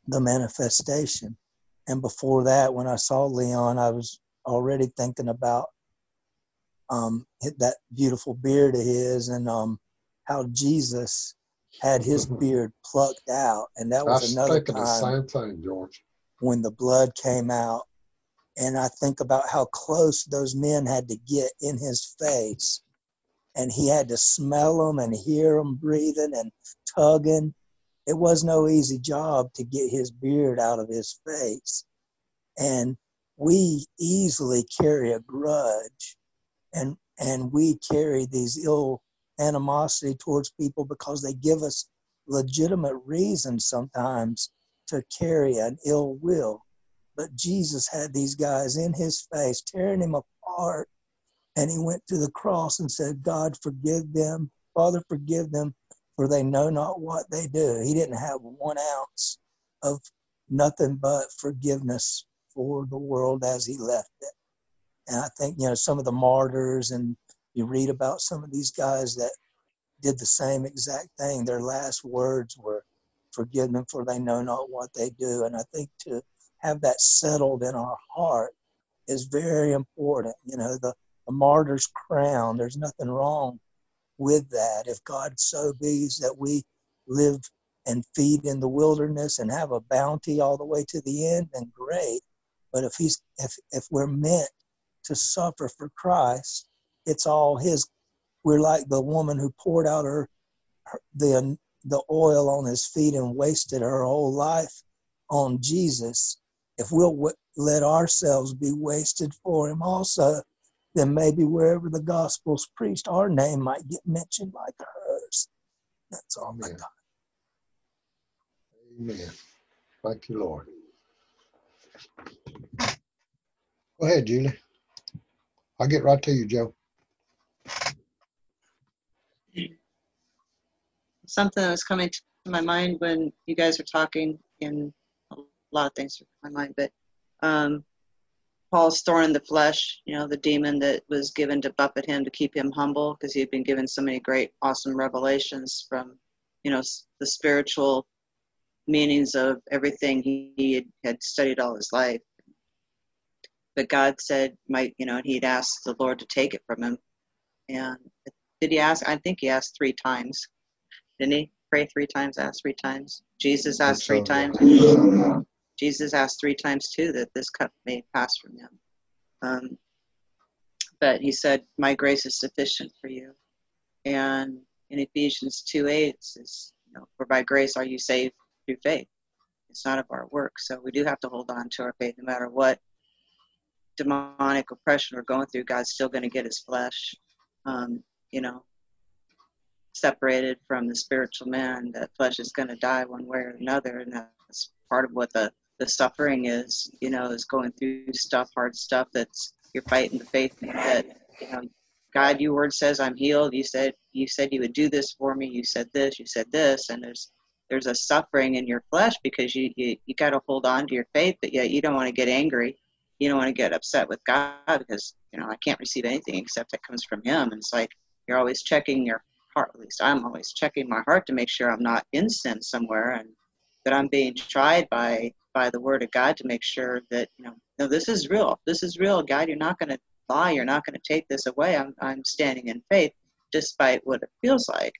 the manifestation. And before that, when I saw Leon, I was already thinking about um, that beautiful beard of his, and um, how Jesus had his beard plucked out. And that I was was another thinking the time same thing, George. when the blood came out. And I think about how close those men had to get in his face. And he had to smell them and hear them breathing and tugging. It was no easy job to get his beard out of his face. And we easily carry a grudge, and and we carry these ill animosity towards people because they give us legitimate reasons sometimes to carry an ill will. But Jesus had these guys in his face, tearing him apart, and he went to the cross and said, God, forgive them. Father, forgive them, for they know not what they do. He didn't have one ounce of nothing but forgiveness for the world as he left it. And I think, you know, some of the martyrs, and you read about some of these guys that did the same exact thing. Their last words were, forgive them, for they know not what they do. And I think to have that settled in our heart is very important. You know, the, the martyr's crown, there's nothing wrong with that. If God so be's that we live and feed in the wilderness and have a bounty all the way to the end, then great. But if he's if if we're meant to suffer for Christ, it's all his. We're like the woman who poured out her, her the the oil on his feet and wasted her whole life on Jesus. If we'll w- let ourselves be wasted for him also, then maybe wherever the gospel's preached, our name might get mentioned like hers. That's all I got. Amen. Thank you, Lord. Go ahead, Julie. I'll get right to you, Joe. Something that was coming to my mind when you guys were talking, and a lot of things were in my mind, but um, Paul's thorn in the flesh, you know, the demon that was given to buffet him to keep him humble because he had been given so many great, awesome revelations from, you know, the spiritual meanings of everything he, he had, had studied all his life. But God said, might, you know, he'd asked the Lord to take it from him. And did he ask? I think he asked three times. Didn't he pray three times, ask three times? Jesus asked three times. Jesus asked three times too that this cup may pass from him. Um, but he said, my grace is sufficient for you. And in Ephesians two eight, it says, you know, for by grace are you saved through faith. It's not of our work. So we do have to hold on to our faith no matter what demonic oppression we're going through. God's still going to get his flesh, um, you know, separated from the spiritual man. That flesh is going to die one way or another, and that's part of what the the suffering is, you know, is going through stuff, hard stuff that's, you're fighting the faith that, you know, God, your word says I'm healed. You said, you said you would do this for me. You said this, you said this, and there's, there's a suffering in your flesh because you, you, you got to hold on to your faith, but yet you don't want to get angry. You don't want to get upset with God because, you know, I can't receive anything except that comes from him. And it's like, you're always checking your heart. At least I'm always checking my heart to make sure I'm not in sin somewhere, and that I'm being tried by, by the word of God to make sure that, you know, no, this is real. This is real, God. You're not going to lie. You're not going to take this away. I'm, I'm standing in faith despite what it feels like.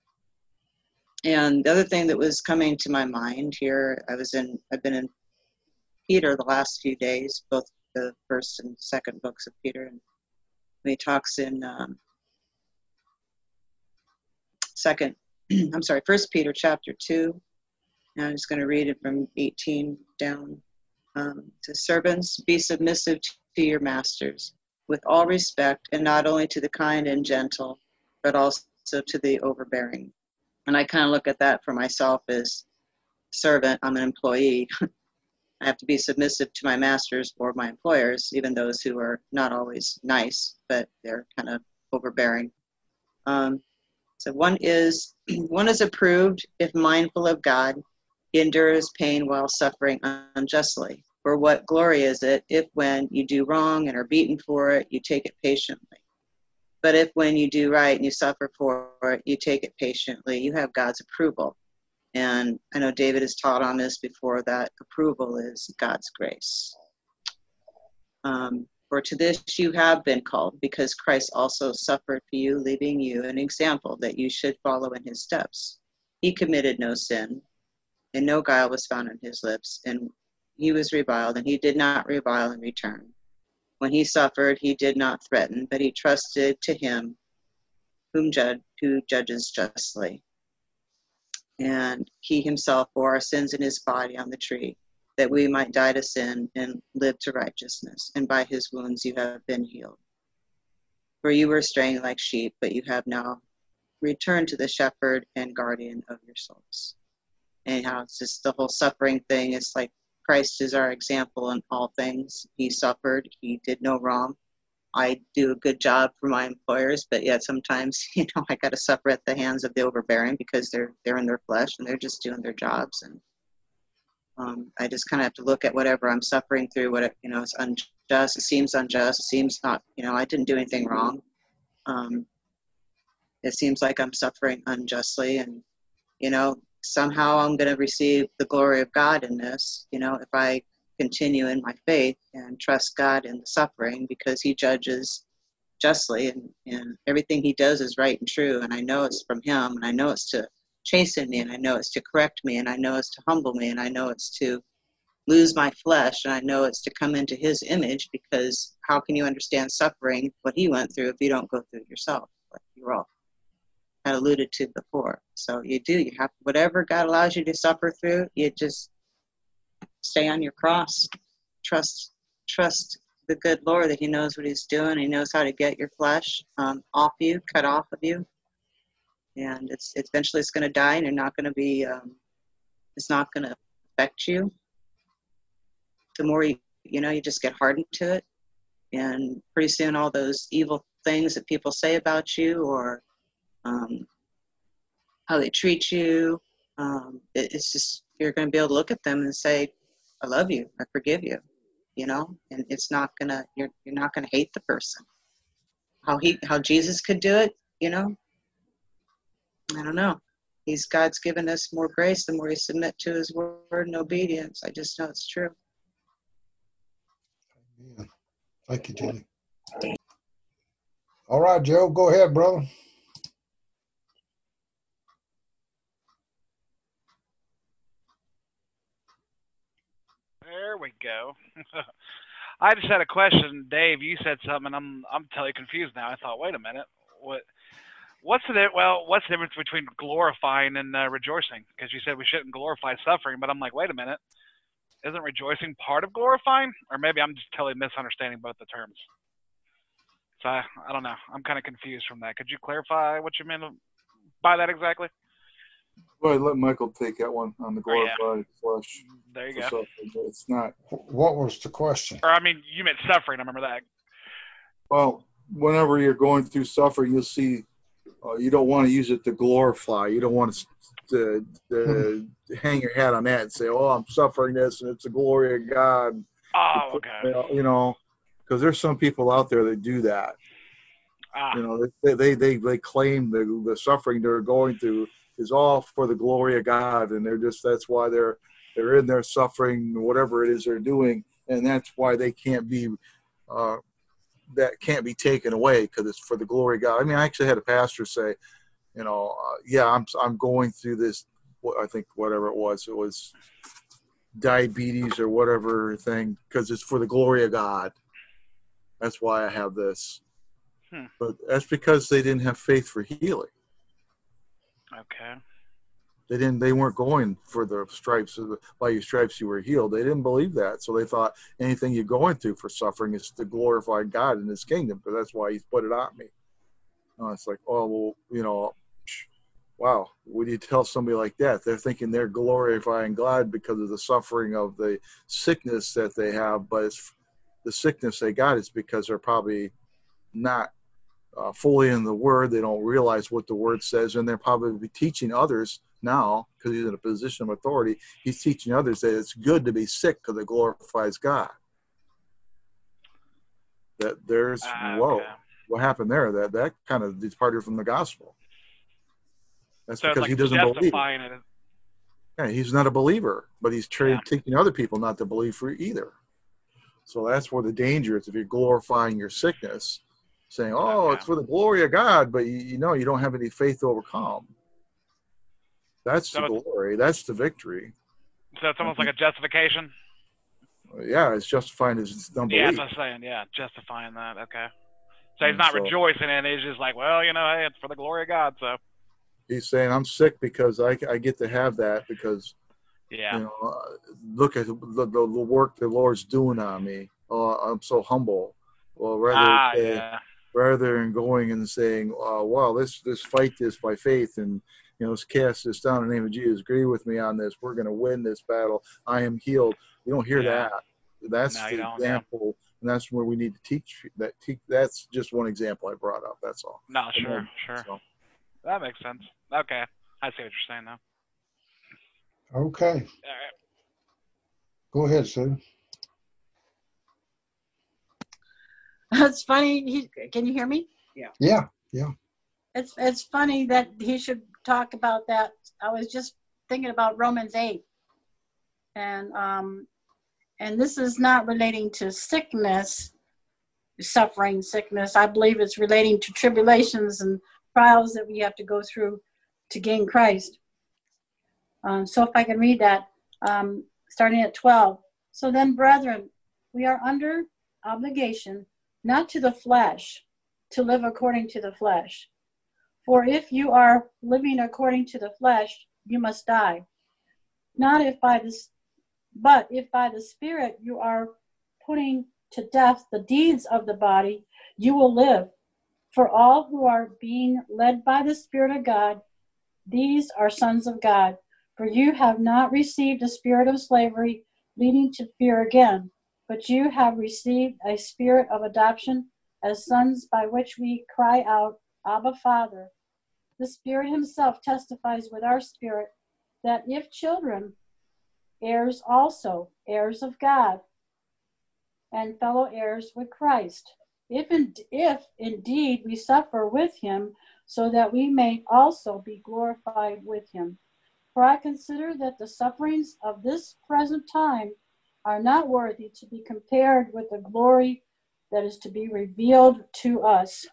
And the other thing that was coming to my mind here, I was in, I've been in Peter the last few days, both the first and second books of Peter. And he talks in um, second, I'm sorry, First Peter chapter two. And I'm just going to read it from eighteen down. Um, to servants, be submissive to your masters with all respect, and not only to the kind and gentle, but also to the overbearing. And I kind of look at that for myself as servant. I'm an employee. I have to be submissive to my masters or my employers, even those who are not always nice, but they're kind of overbearing. Um, so one is one is approved if mindful of God. He endures pain while suffering unjustly. For what glory is it if when you do wrong and are beaten for it, you take it patiently? But if when you do right and you suffer for it, you take it patiently, you have God's approval. And I know David has taught on this before, that approval is God's grace. Um, For to this you have been called, because Christ also suffered for you, leaving you an example that you should follow in his steps. He committed no sin, and no guile was found in his lips, and he was reviled, and he did not revile in return. When he suffered, he did not threaten, but he trusted to him whom judge, who judges justly. And he himself bore our sins in his body on the tree, that we might die to sin and live to righteousness. And by his wounds you have been healed. For you were straying like sheep, but you have now returned to the shepherd and guardian of your souls. Anyhow, it's just the whole suffering thing. It's like Christ is our example in all things. He suffered. He did no wrong. I do a good job for my employers, but yet sometimes, you know, I got to suffer at the hands of the overbearing because they're they're in their flesh and they're just doing their jobs. And um, I just kind of have to look at whatever I'm suffering through. What, you know, it's unjust. It seems unjust. It seems not. You know, I didn't do anything wrong. Um, it seems like I'm suffering unjustly, and you know, somehow I'm going to receive the glory of God in this. You know, if I continue in my faith and trust God in the suffering, because he judges justly, and, and everything he does is right and true, and I know it's from him, and I know it's to chasten me, and I know it's to correct me, and I know it's to humble me, and I know it's to lose my flesh, and I know it's to come into his image, because how can you understand suffering, what he went through, if you don't go through it yourself, like you all had alluded to before. So you do, you have, whatever God allows you to suffer through, you just stay on your cross. Trust, trust the good Lord that he knows what he's doing. He knows how to get your flesh um, off you, cut off of you. And it's, it's eventually it's going to die, and you're not going to be, um, it's not going to affect you. The more you, you know, you just get hardened to it. And pretty soon all those evil things that people say about you, or um, how they treat you, um, it, it's just, you're going to be able to look at them and say, I love you, I forgive you, you know, and it's not gonna, you're you're not gonna hate the person. How he, how Jesus could do it, you know, I don't know. He's, God's given us more grace the more we submit to his word and obedience. I just know it's true. Yeah. Thank you, Jenny. All right, Joe, go ahead, brother. There we go. I just had a question, Dave. You said something, and I'm I'm totally confused now. I thought, wait a minute, what? What's the well? What's the difference between glorifying and uh, rejoicing? Because you said we shouldn't glorify suffering, but I'm like, wait a minute, isn't rejoicing part of glorifying? Or maybe I'm just totally misunderstanding both the terms. So I, I don't know. I'm kind of confused from that. Could you clarify what you meant by that exactly? Go ahead, let Michael take that one on the glorified Oh, yeah. flesh. There you So go. it's not. What was the question? Or I mean, you meant suffering. I remember that. Well, whenever you're going through suffering, you'll see uh, you don't want to use it to glorify. You don't want to, to, to hang your hat on that and say, oh, I'm suffering this and it's the glory of God. Oh, okay. You know, because there's some people out there that do that. Ah. You know, they, they, they, they claim the, the suffering they're going through is all for the glory of God. And they're just, that's why they're, they're in their suffering, whatever it is they're doing. And that's why they can't be, uh, that can't be taken away, because it's for the glory of God. I mean, I actually had a pastor say, you know, uh, yeah, I'm I'm going through this, I think whatever it was, it was diabetes or whatever thing, because it's for the glory of God. That's why I have this. Hmm. But that's because they didn't have faith for healing. Okay. They didn't. They weren't going for the stripes. By your stripes you were healed. They didn't believe that, so they thought anything you're going through for suffering is to glorify God in His kingdom. But that's why He's put it on me. Uh, it's like, oh well, you know, wow. Would you tell somebody like that? They're thinking they're glorifying God because of the suffering of the sickness that they have, but it's the sickness they got is because they're probably not uh, fully in the Word. They don't realize what the Word says, and they're probably teaching others. Now, because he's in a position of authority, he's teaching others that it's good to be sick because it glorifies God. That there's, Uh, whoa, okay. what happened there? That that kind of departed from the gospel. That's So it's because like he doesn't believe. justifying it. Yeah, he's not a believer, but he's tra- Yeah. teaching other people not to believe for either. So that's where the danger is if you're glorifying your sickness, saying, oh, Okay. it's for the glory of God, but you, you know you don't have any faith to overcome. That's the So it's, glory. That's the victory. so it's almost like a justification. Yeah, it's justifying his Yeah, unbelief. that's what I'm saying. Yeah, justifying that. Okay. So he's not So- rejoicing in it. He's just like, well, you know, hey, it's for the glory of God. So He's saying, I'm sick because I, I get to have that because, yeah, you know, uh, look at the, the, the work the Lord's doing on me. Oh, I'm so humble. Well, rather ah, uh, yeah, rather than going and saying, uh, well, let's, let's fight this by faith and, you know, let's cast this down in the name of Jesus. Agree with me on this. We're going to win this battle. I am healed. You don't hear Yeah. that. That's No, you the don't, yeah. example, and that's where we need to teach that. Teach, that's just one example I brought up. That's all. No, And sure, then- sure. so- That makes sense. Okay, I see what you're saying now. Okay. All right. Go ahead, Sue. It's funny. He, can you hear me? Yeah. Yeah, yeah. It's it's funny that he should talk about that. I was just thinking about Romans eight, and um, and this is not relating to sickness, suffering, sickness. I believe it's relating to tribulations and trials that we have to go through to gain Christ. Um, so if I can read that, um, starting at twelve. So then, brethren, we are under obligation, not to the flesh, to live according to the flesh. For if you are living according to the flesh, you must die. Not if by this, but if by the Spirit you are putting to death the deeds of the body, you will live. For all who are being led by the Spirit of God, these are sons of God. For you have not received a spirit of slavery leading to fear again, but you have received a spirit of adoption as sons, by which we cry out, Abba, Father. The Spirit himself testifies with our spirit that if children, heirs also, heirs of God, and fellow heirs with Christ, if, in, if indeed we suffer with him, so that we may also be glorified with him. For I consider that the sufferings of this present time are not worthy to be compared with the glory that is to be revealed to us.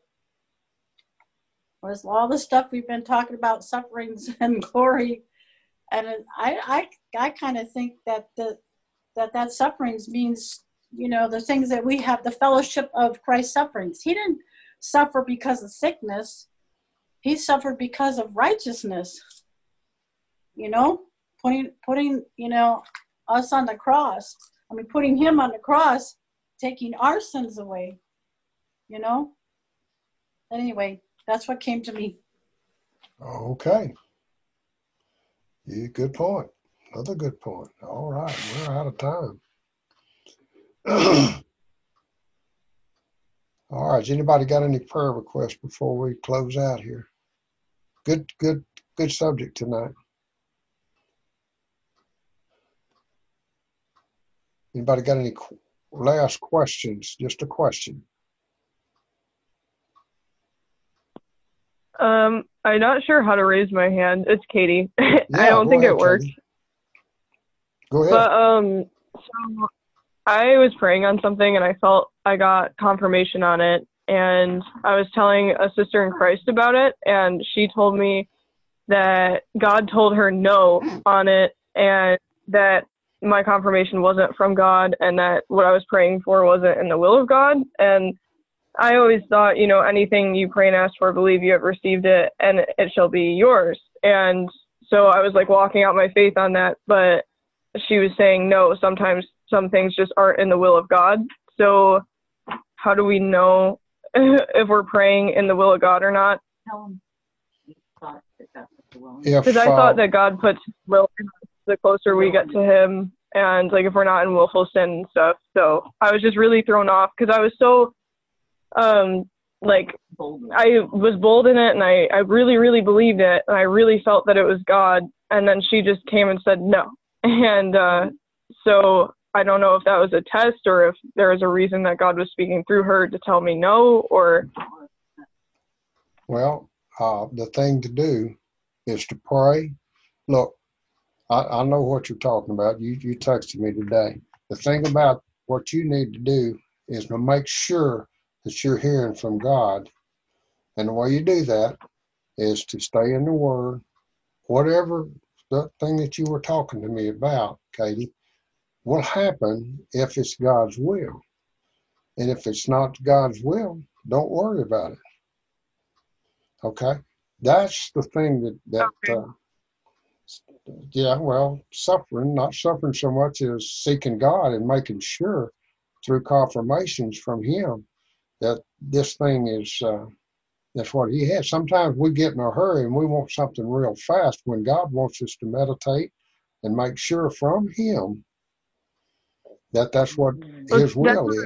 Was all the stuff we've been talking about, sufferings and glory, and I, I, I kind of think that the that that sufferings means, you know, the things that we have, the fellowship of Christ's sufferings. He didn't suffer because of sickness; he suffered because of righteousness. You know, putting putting you know us on the cross. I mean, putting him on the cross, taking our sins away. You know. Anyway. That's what came to me. Okay. Yeah, good point. Another good point. All right. We're out of time. All right. Has anybody got any prayer requests before we close out here? Good, good, good subject tonight. Anybody got any qu- last questions? Just a question. Um, I'm not sure how to raise my hand. It's Katie. Yeah, I don't go think ahead, it works. Katie. Go ahead. But um, so I was praying on something and I felt I got confirmation on it. And I was telling a sister in Christ about it, and she told me that God told her no on it, and that my confirmation wasn't from God, and that what I was praying for wasn't in the will of God. And I always thought, you know, anything you pray and ask for, believe you have received it, and it shall be yours. And so I was like walking out my faith on that, but she was saying, no, sometimes some things just aren't in the will of God. So how do we know if we're praying in the will of God or not? Because I uh, thought that God puts will in us the closer we get to him, and like if we're not in willful sin and stuff. So I was just really thrown off because I was so um like I was bold in it, and I I really really believed it, and I really felt that it was God, and then she just came and said no. And uh so I don't know if that was a test or if there was a reason that God was speaking through her to tell me no, or Well, uh, the thing to do is to pray. Look, I, I know what you're talking about. You you texted me today. The thing about what you need to do is to make sure that you're hearing from God. And the way you do that is to stay in the Word. Whatever the thing that you were talking to me about, Katie, will happen if it's God's will. And if it's not God's will, don't worry about it. Okay? That's the thing that, that Okay. uh, yeah, well, suffering, not suffering so much as seeking God and making sure through confirmations from Him that this thing is, uh, that's what He has. Sometimes we get in a hurry and we want something real fast when God wants us to meditate and make sure from Him that that's what Well, His that's will what is.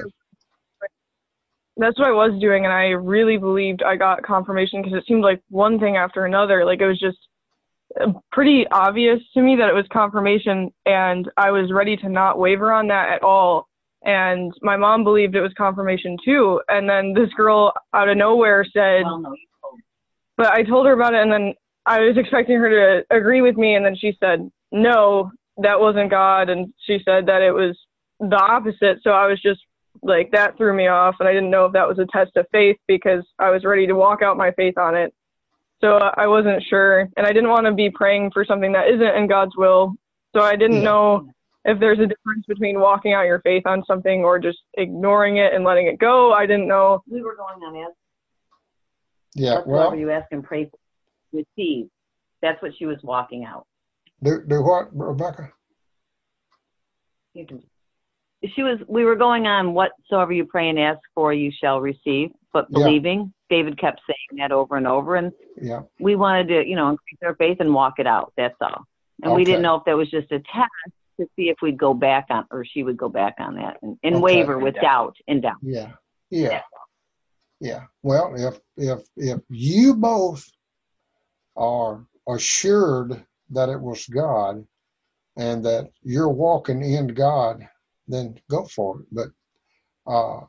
that's what I was doing, and I really believed I got confirmation because it seemed like one thing after another. Like it was just uh, pretty obvious to me that it was confirmation, and I was ready to not waver on that at all. And my mom believed it was confirmation too. And then this girl out of nowhere said, Well, no, you told but I told her about it, and then I was expecting her to agree with me, and then she said, no, that wasn't God, and she said that it was the opposite. So I was just like, that threw me off, and I didn't know if that was a test of faith because I was ready to walk out my faith on it. So uh, I wasn't sure, and I didn't want to be praying for something that isn't in God's will. So I didn't Yeah. know if there's a difference between walking out your faith on something or just ignoring it and letting it go. I didn't know. We were going on ask Yeah, whatsoever well, you ask and pray for, receive. That's what she was walking out. do, do what, Rebecca? You can, she was, we were going on whatsoever you pray and ask for, you shall receive, but Yeah. believing. David kept saying that over and over, and Yeah. we wanted to, you know, increase our faith and walk it out. That's all. And we didn't Okay. know if that was just a test to see if we'd go back on, or she would go back on that and, and Okay. waver with doubt and doubt. Yeah. Yeah. Yeah. Well, if if if you both are assured that it was God and that you're walking in God, then go for it. But uh,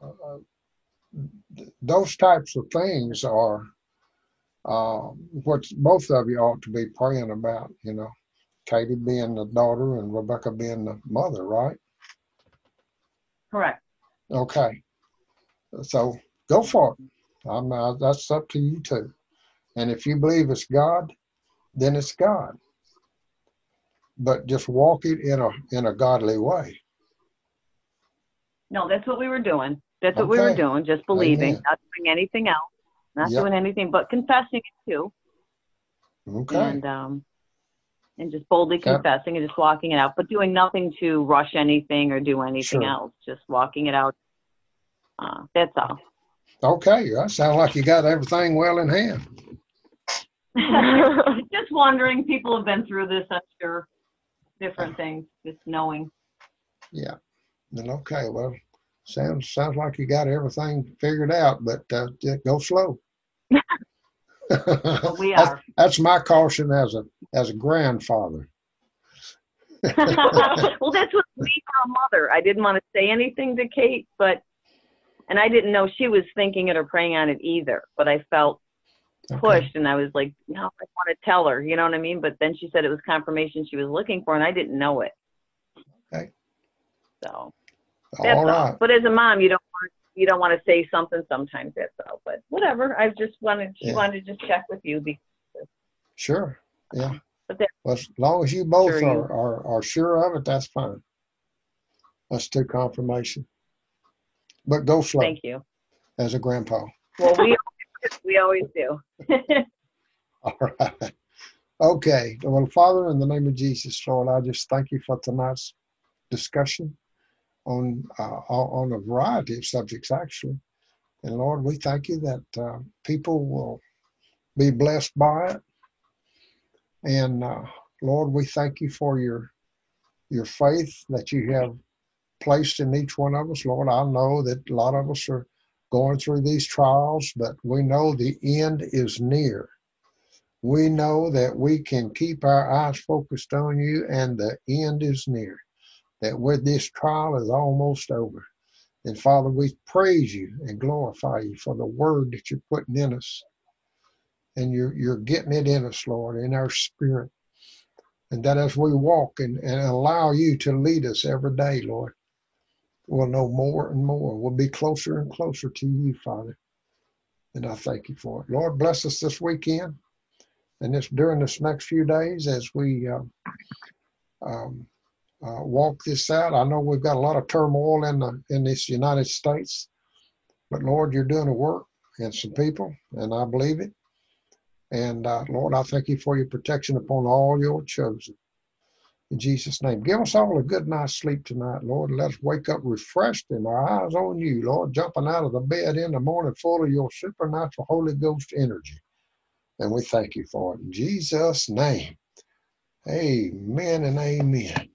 those types of things are uh, what both of you ought to be praying about. You know, Katie being the daughter and Rebecca being the mother, right? Correct. Okay. So go for it. I'm, uh, that's up to you too. And if you believe it's God, then it's God. But just walk it in a in a godly way. No, that's what we were doing. That's what we were Okay. doing, just believing, Amen. not doing anything else, not Yep. doing anything but confessing it too. Okay. And um and just boldly That- confessing and just walking it out, but doing nothing to rush anything or do anything Sure. else, just walking it out. Uh, that's all. Okay. That sounds like you got everything well in hand. Just wondering, people have been through this, I'm sure, different things, just knowing. Yeah. Then okay. Well, sounds sounds like you got everything figured out, but uh, just go slow. But we that's, are. that's my caution as a as a grandfather. Well, that's what me for a mother. I didn't want to say anything to Kate, but, and I didn't know she was thinking it or praying on it either, but I felt pushed, and I was like, no, I want to tell her, you know what I mean? But then she said it was confirmation she was looking for, and I didn't know it. Okay. So that's All all. right. But as a mom, you don't want you don't want to say something sometimes. That's all. But whatever. I just wanted she Yeah. wanted to just check with you because. Sure. Yeah. But that, Well, as long as you both Sure you- are, are, are sure of it, that's fine. Let's do confirmation. But go slow thank you. as a grandpa. Well, we we always do. All right. Okay. Well, Father, in the name of Jesus, Lord, I just thank you for tonight's discussion on uh, on a variety of subjects, actually. And Lord, we thank you that uh, people will be blessed by it. And uh, Lord, we thank you for your your faith that you have placed in each one of us. Lord, I know that a lot of us are going through these trials, but we know the end is near. We know that we can keep our eyes focused on you, and the end is near, that with this trial is almost over. And Father, we praise you and glorify you for the word that you're putting in us. And you're, you're getting it in us, Lord, in our spirit. And that as we walk and, and allow you to lead us every day, Lord, we'll know more and more. We'll be closer and closer to you, Father. And I thank you for it. Lord, bless us this weekend and this during this next few days as we uh, um, uh, walk this out. I know we've got a lot of turmoil in the in this United States, but Lord, you're doing a work in some people, and I believe it. And uh, Lord, I thank you for your protection upon all your chosen. In Jesus' name, give us all a good night's sleep tonight, Lord. Let us wake up refreshed and our eyes on you, Lord, jumping out of the bed in the morning full of your supernatural Holy Ghost energy. And we thank you for it. In Jesus' name, amen and amen.